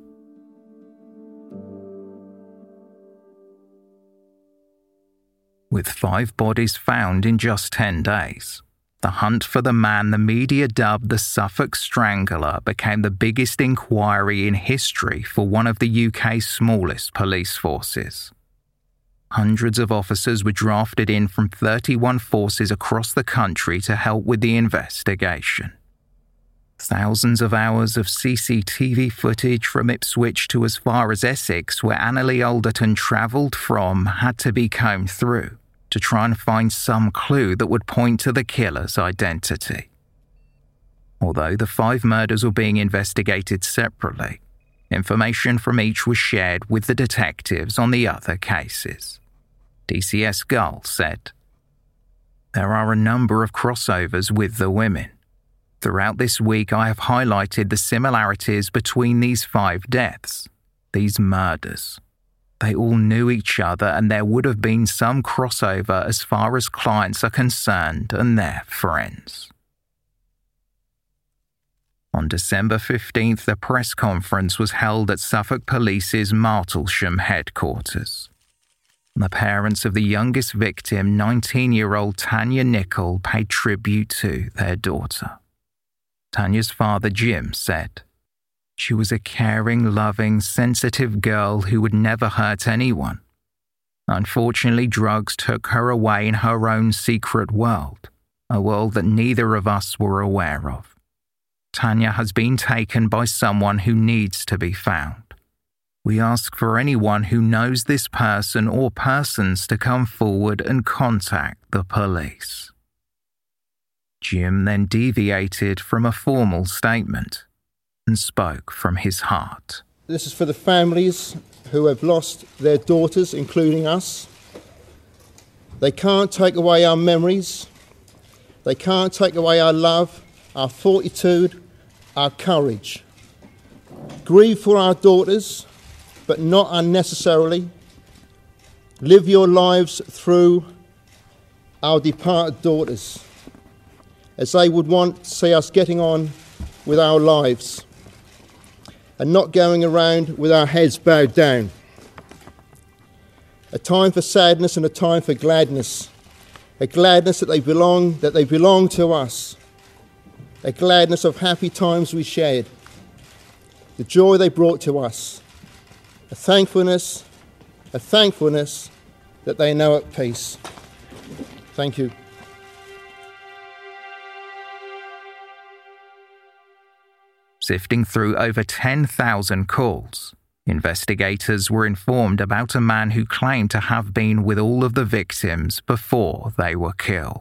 With five bodies found in just ten days, the hunt for the man the media dubbed the Suffolk Strangler became the biggest inquiry in history for one of the U K's smallest police forces. Hundreds of officers were drafted in from thirty-one forces across the country to help with the investigation. Thousands of hours of C C T V footage from Ipswich to as far as Essex, where Annalee Alderton travelled from, had to be combed through to try and find some clue that would point to the killer's identity. Although the five murders were being investigated separately, information from each was shared with the detectives on the other cases. D C S Gull said, "There are a number of crossovers with the women. Throughout this week, I have highlighted the similarities between these five deaths, these murders. They all knew each other, and there would have been some crossover as far as clients are concerned and their friends." On December fifteenth, a press conference was held at Suffolk Police's Martlesham headquarters. The parents of the youngest victim, nineteen-year-old Tanya Nicol, paid tribute to their daughter. Tanya's father, Jim, said, "She was a caring, loving, sensitive girl who would never hurt anyone. Unfortunately, drugs took her away in her own secret world, a world that neither of us were aware of. Tanya has been taken by someone who needs to be found. We ask for anyone who knows this person or persons to come forward and contact the police." Jim then deviated from a formal statement and spoke from his heart. "This is for the families who have lost their daughters, including us. They can't take away our memories. They can't take away our love, our fortitude, our courage. Grieve for our daughters, but not unnecessarily. Live your lives through our departed daughters, as they would want to see us getting on with our lives. and not going around with our heads bowed down. A time for sadness and a time for gladness. A gladness that they belong, that they belong to us. A gladness of happy times we shared. The joy they brought to us. A thankfulness, a thankfulness that they know at peace. Thank you. Sifting through over ten thousand calls, investigators were informed about a man who claimed to have been with all of the victims before they were killed.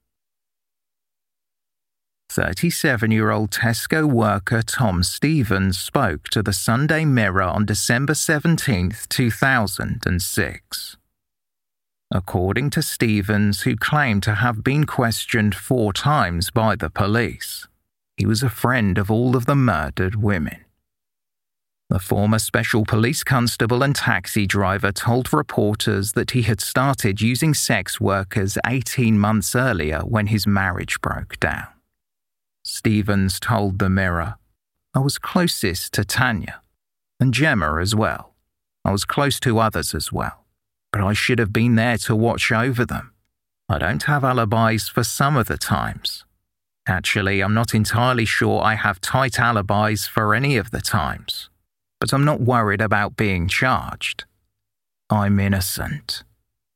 thirty-seven-year-old Tesco worker Tom Stevens spoke to the Sunday Mirror on December seventeenth, two thousand six. According to Stevens, who claimed to have been questioned four times by the police, he was a friend of all of the murdered women. The former special police constable and taxi driver told reporters that he had started using sex workers eighteen months earlier when his marriage broke down. Stevens told the Mirror, "I was closest to Tanya, and Gemma as well. I was close to others as well, but I should have been there to watch over them. I don't have alibis for some of the times. Actually, I'm not entirely sure I have tight alibis for any of the times, but I'm not worried about being charged. I'm innocent."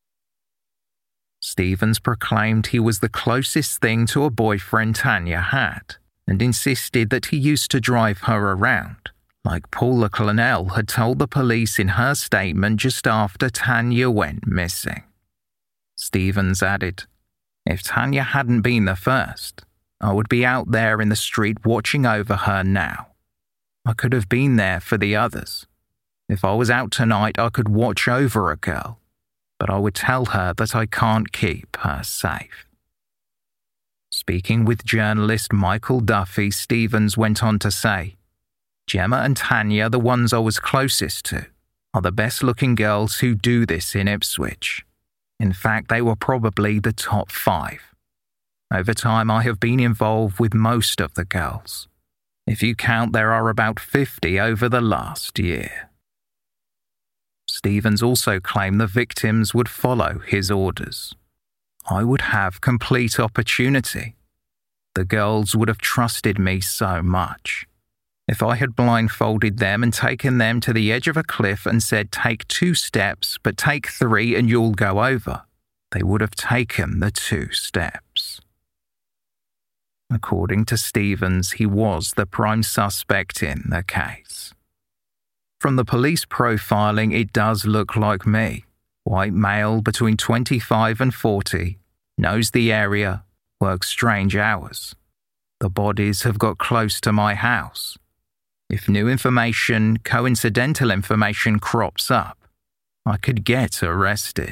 Stevens proclaimed he was the closest thing to a boyfriend Tanya had, and insisted that he used to drive her around, like Paula Clennell had told the police in her statement just after Tanya went missing. Stevens added, "If Tanya hadn't been the first, I would be out there in the street watching over her now. I could have been there for the others. If I was out tonight, I could watch over a girl, but I would tell her that I can't keep her safe." Speaking with journalist Michael Duffy, Stevens went on to say, "Gemma and Tanya, the ones I was closest to, are the best-looking girls who do this in Ipswich. In fact, they were probably the top five. Over time, I have been involved with most of the girls. If you count, there are about fifty over the last year." Stevens also claimed the victims would follow his orders. "I would have complete opportunity. The girls would have trusted me so much. If I had blindfolded them and taken them to the edge of a cliff and said, 'Take two steps, but take three and you'll go over,' they would have taken the two steps." According to Stevens, he was the prime suspect in the case. From the police profiling, it does look like me. White male between twenty-five and forty, knows the area, works strange hours. The bodies have got close to my house. If new information, coincidental information crops up, I could get arrested.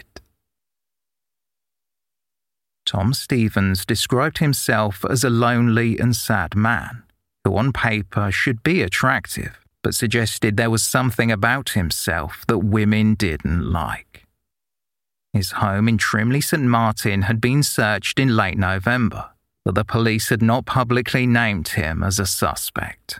Tom Stevens described himself as a lonely and sad man, who on paper should be attractive, but suggested there was something about himself that women didn't like. His home in Trimley St Martin had been searched in late November, but the police had not publicly named him as a suspect.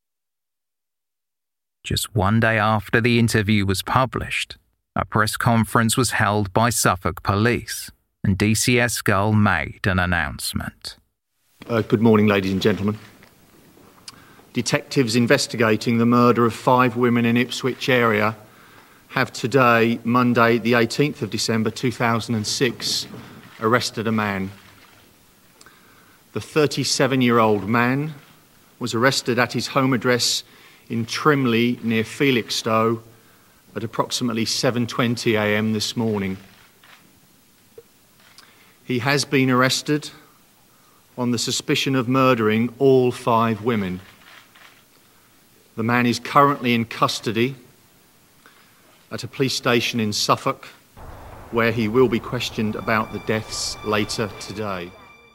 Just one day after the interview was published, a press conference was held by Suffolk Police, and D C S Gull made an announcement. Uh, good morning, ladies and gentlemen. Detectives investigating the murder of five women in Ipswich area have today, Monday the eighteenth of December two thousand six, arrested a man. The thirty-seven-year-old man was arrested at his home address in Trimley near Felixstowe at approximately seven twenty a m this morning. He has been arrested on the suspicion of murdering all five women. The man is currently in custody at a police station in Suffolk, where he will be questioned about the deaths later today.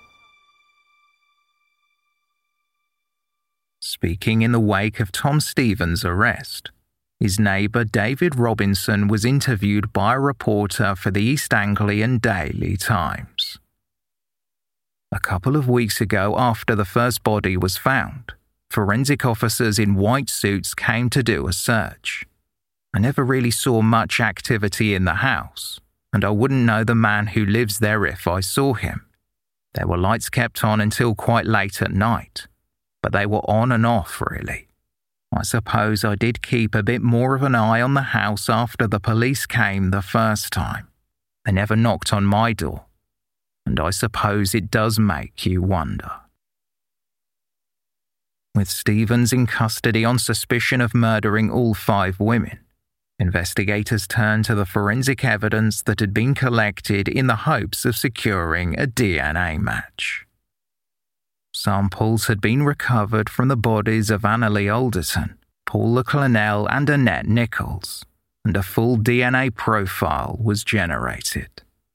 Speaking in the wake of Tom Stevens' arrest, his neighbour David Robinson was interviewed by a reporter for the East Anglian Daily Times. A couple of weeks ago, after the first body was found, forensic officers in white suits came to do a search. I never really saw much activity in the house, and I wouldn't know the man who lives there if I saw him. There were lights kept on until quite late at night, but they were on and off really. I suppose I did keep a bit more of an eye on the house after the police came the first time. They never knocked on my door, and I suppose it does make you wonder. With Stevens in custody on suspicion of murdering all five women, investigators turned to the forensic evidence that had been collected in the hopes of securing a D N A match. Samples had been recovered from the bodies of Annalee Alderton, Paula Clennell and Annette Nichols, and a full D N A profile was generated.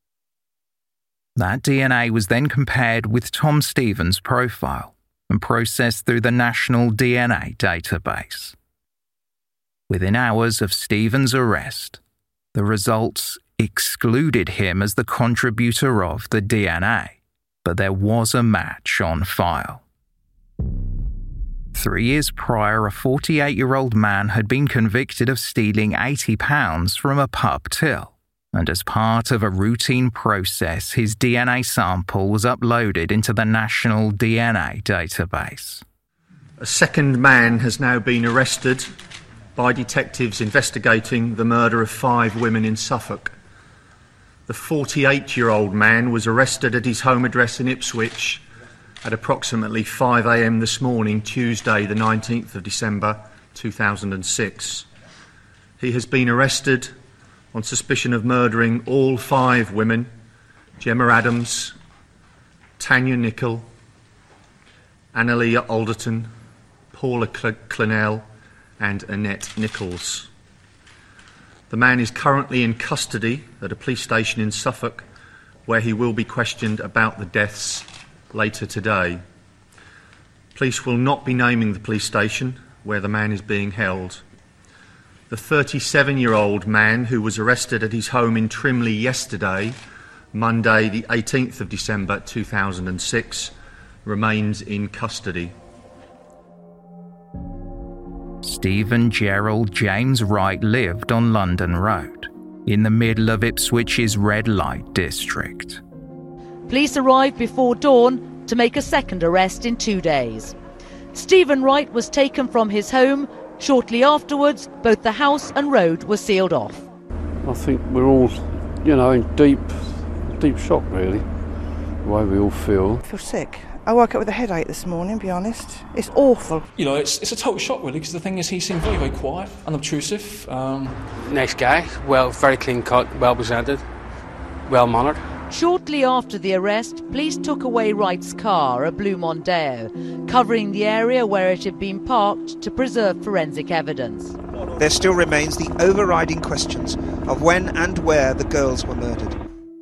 That D N A was then compared with Tom Stevens' profile and processed through the National D N A database. Within hours of Stevens' arrest, the results excluded him as the contributor of the D N A, but there was a match on file. Three years prior, a forty-eight-year-old man had been convicted of stealing eighty pounds from a pub till, and as part of a routine process, his D N A sample was uploaded into the National D N A database. A second man has now been arrested by detectives investigating the murder of five women in Suffolk. The forty-eight-year-old man was arrested at his home address in Ipswich at approximately five a m this morning, Tuesday the nineteenth of December two thousand six. He has been arrested on suspicion of murdering all five women, Gemma Adams, Tanya Nichol, Annalee Alderton, Paula Clennell and Annette Nichols. The man is currently in custody at a police station in Suffolk, where he will be questioned about the deaths later today. Police will not be naming the police station where the man is being held. The thirty-seven-year-old man who was arrested at his home in Trimley yesterday, Monday the eighteenth of December two thousand six, remains in custody. Stephen Gerald James Wright lived on London Road, in the middle of Ipswich's red light district. Police arrived before dawn to make a second arrest in two days. Stephen Wright was taken from his home. Shortly afterwards, both the house and road were sealed off. I think we're all, you know, in deep, deep shock, really, the way we all feel. I feel sick. I woke up with a headache this morning, to be honest. It's awful. You know, it's it's a total shock, really, because the thing is, he seemed very, very quiet, unobtrusive. Um... Nice guy, well, very clean cut, well presented, well mannered. Shortly after the arrest, police took away Wright's car, a blue Mondeo, covering the area where it had been parked to preserve forensic evidence. There still remains the overriding questions of when and where the girls were murdered.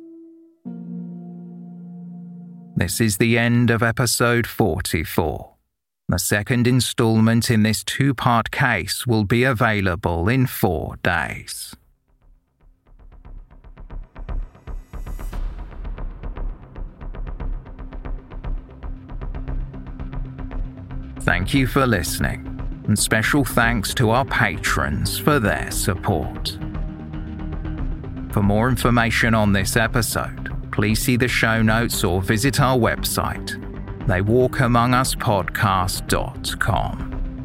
This is the end of episode forty-four. The second instalment in this two-part case will be available in four days. Thank you for listening, and special thanks to our patrons for their support. For more information on this episode, please see the show notes or visit our website, they walk among us podcast dot com.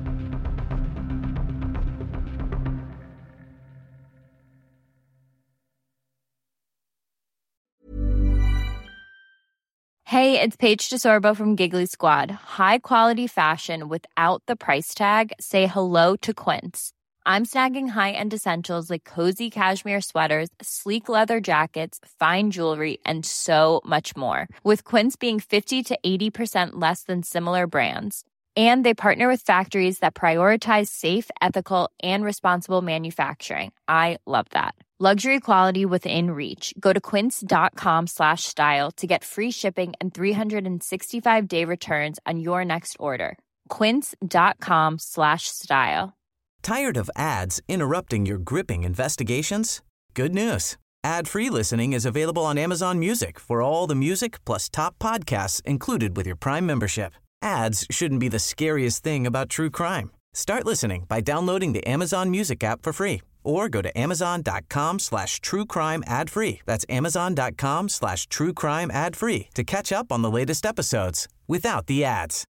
Hey, it's Paige DeSorbo from Giggly Squad. High quality fashion without the price tag. Say hello to Quince. I'm snagging high-end essentials like cozy cashmere sweaters, sleek leather jackets, fine jewelry, and so much more. With Quince being fifty to eighty percent less than similar brands. And they partner with factories that prioritize safe, ethical, and responsible manufacturing. I love that. Luxury quality within reach. Go to quince.com slash style to get free shipping and three sixty-five day returns on your next order. Quince.com slash style. Tired of ads interrupting your gripping investigations? Good news. Ad-free listening is available on Amazon Music for all the music plus top podcasts included with your Prime membership. Ads shouldn't be the scariest thing about true crime. Start listening by downloading the Amazon Music app for free or go to amazon.com slash true crime ad free. That's amazon.com slash true crime ad free to catch up on the latest episodes without the ads.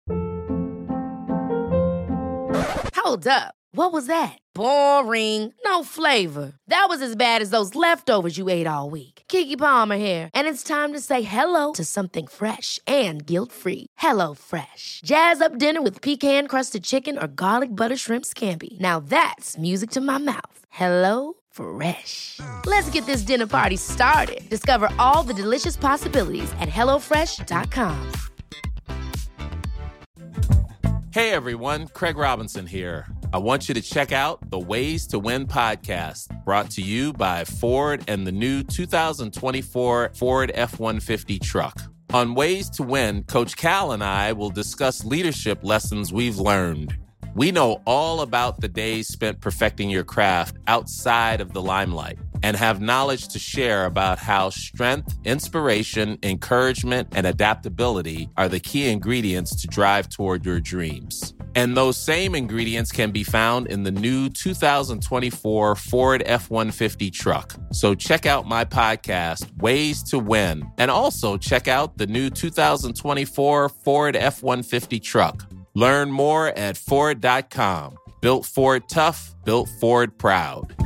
Hold up. What was that? Boring. No flavor. That was as bad as those leftovers you ate all week. Keke Palmer here, and it's time to say hello to something fresh and guilt-free. Hello Fresh. Jazz up dinner with pecan-crusted chicken or garlic butter shrimp scampi. Now that's music to my mouth. Hello Fresh. Let's get this dinner party started. Discover all the delicious possibilities at hello fresh dot com. Hey everyone, Craig Robinson here. I want you to check out the Ways to Win podcast, brought to you by Ford and the new two thousand twenty-four Ford F one fifty truck. On Ways to Win, Coach Cal and I will discuss leadership lessons we've learned. We know all about the days spent perfecting your craft outside of the limelight and have knowledge to share about how strength, inspiration, encouragement, and adaptability are the key ingredients to drive toward your dreams. And those same ingredients can be found in the new two thousand twenty-four Ford F one fifty truck. So check out my podcast, Ways to Win, and also check out the new two thousand twenty-four Ford F one fifty truck. Learn more at Ford dot com. Built Ford tough, built Ford proud.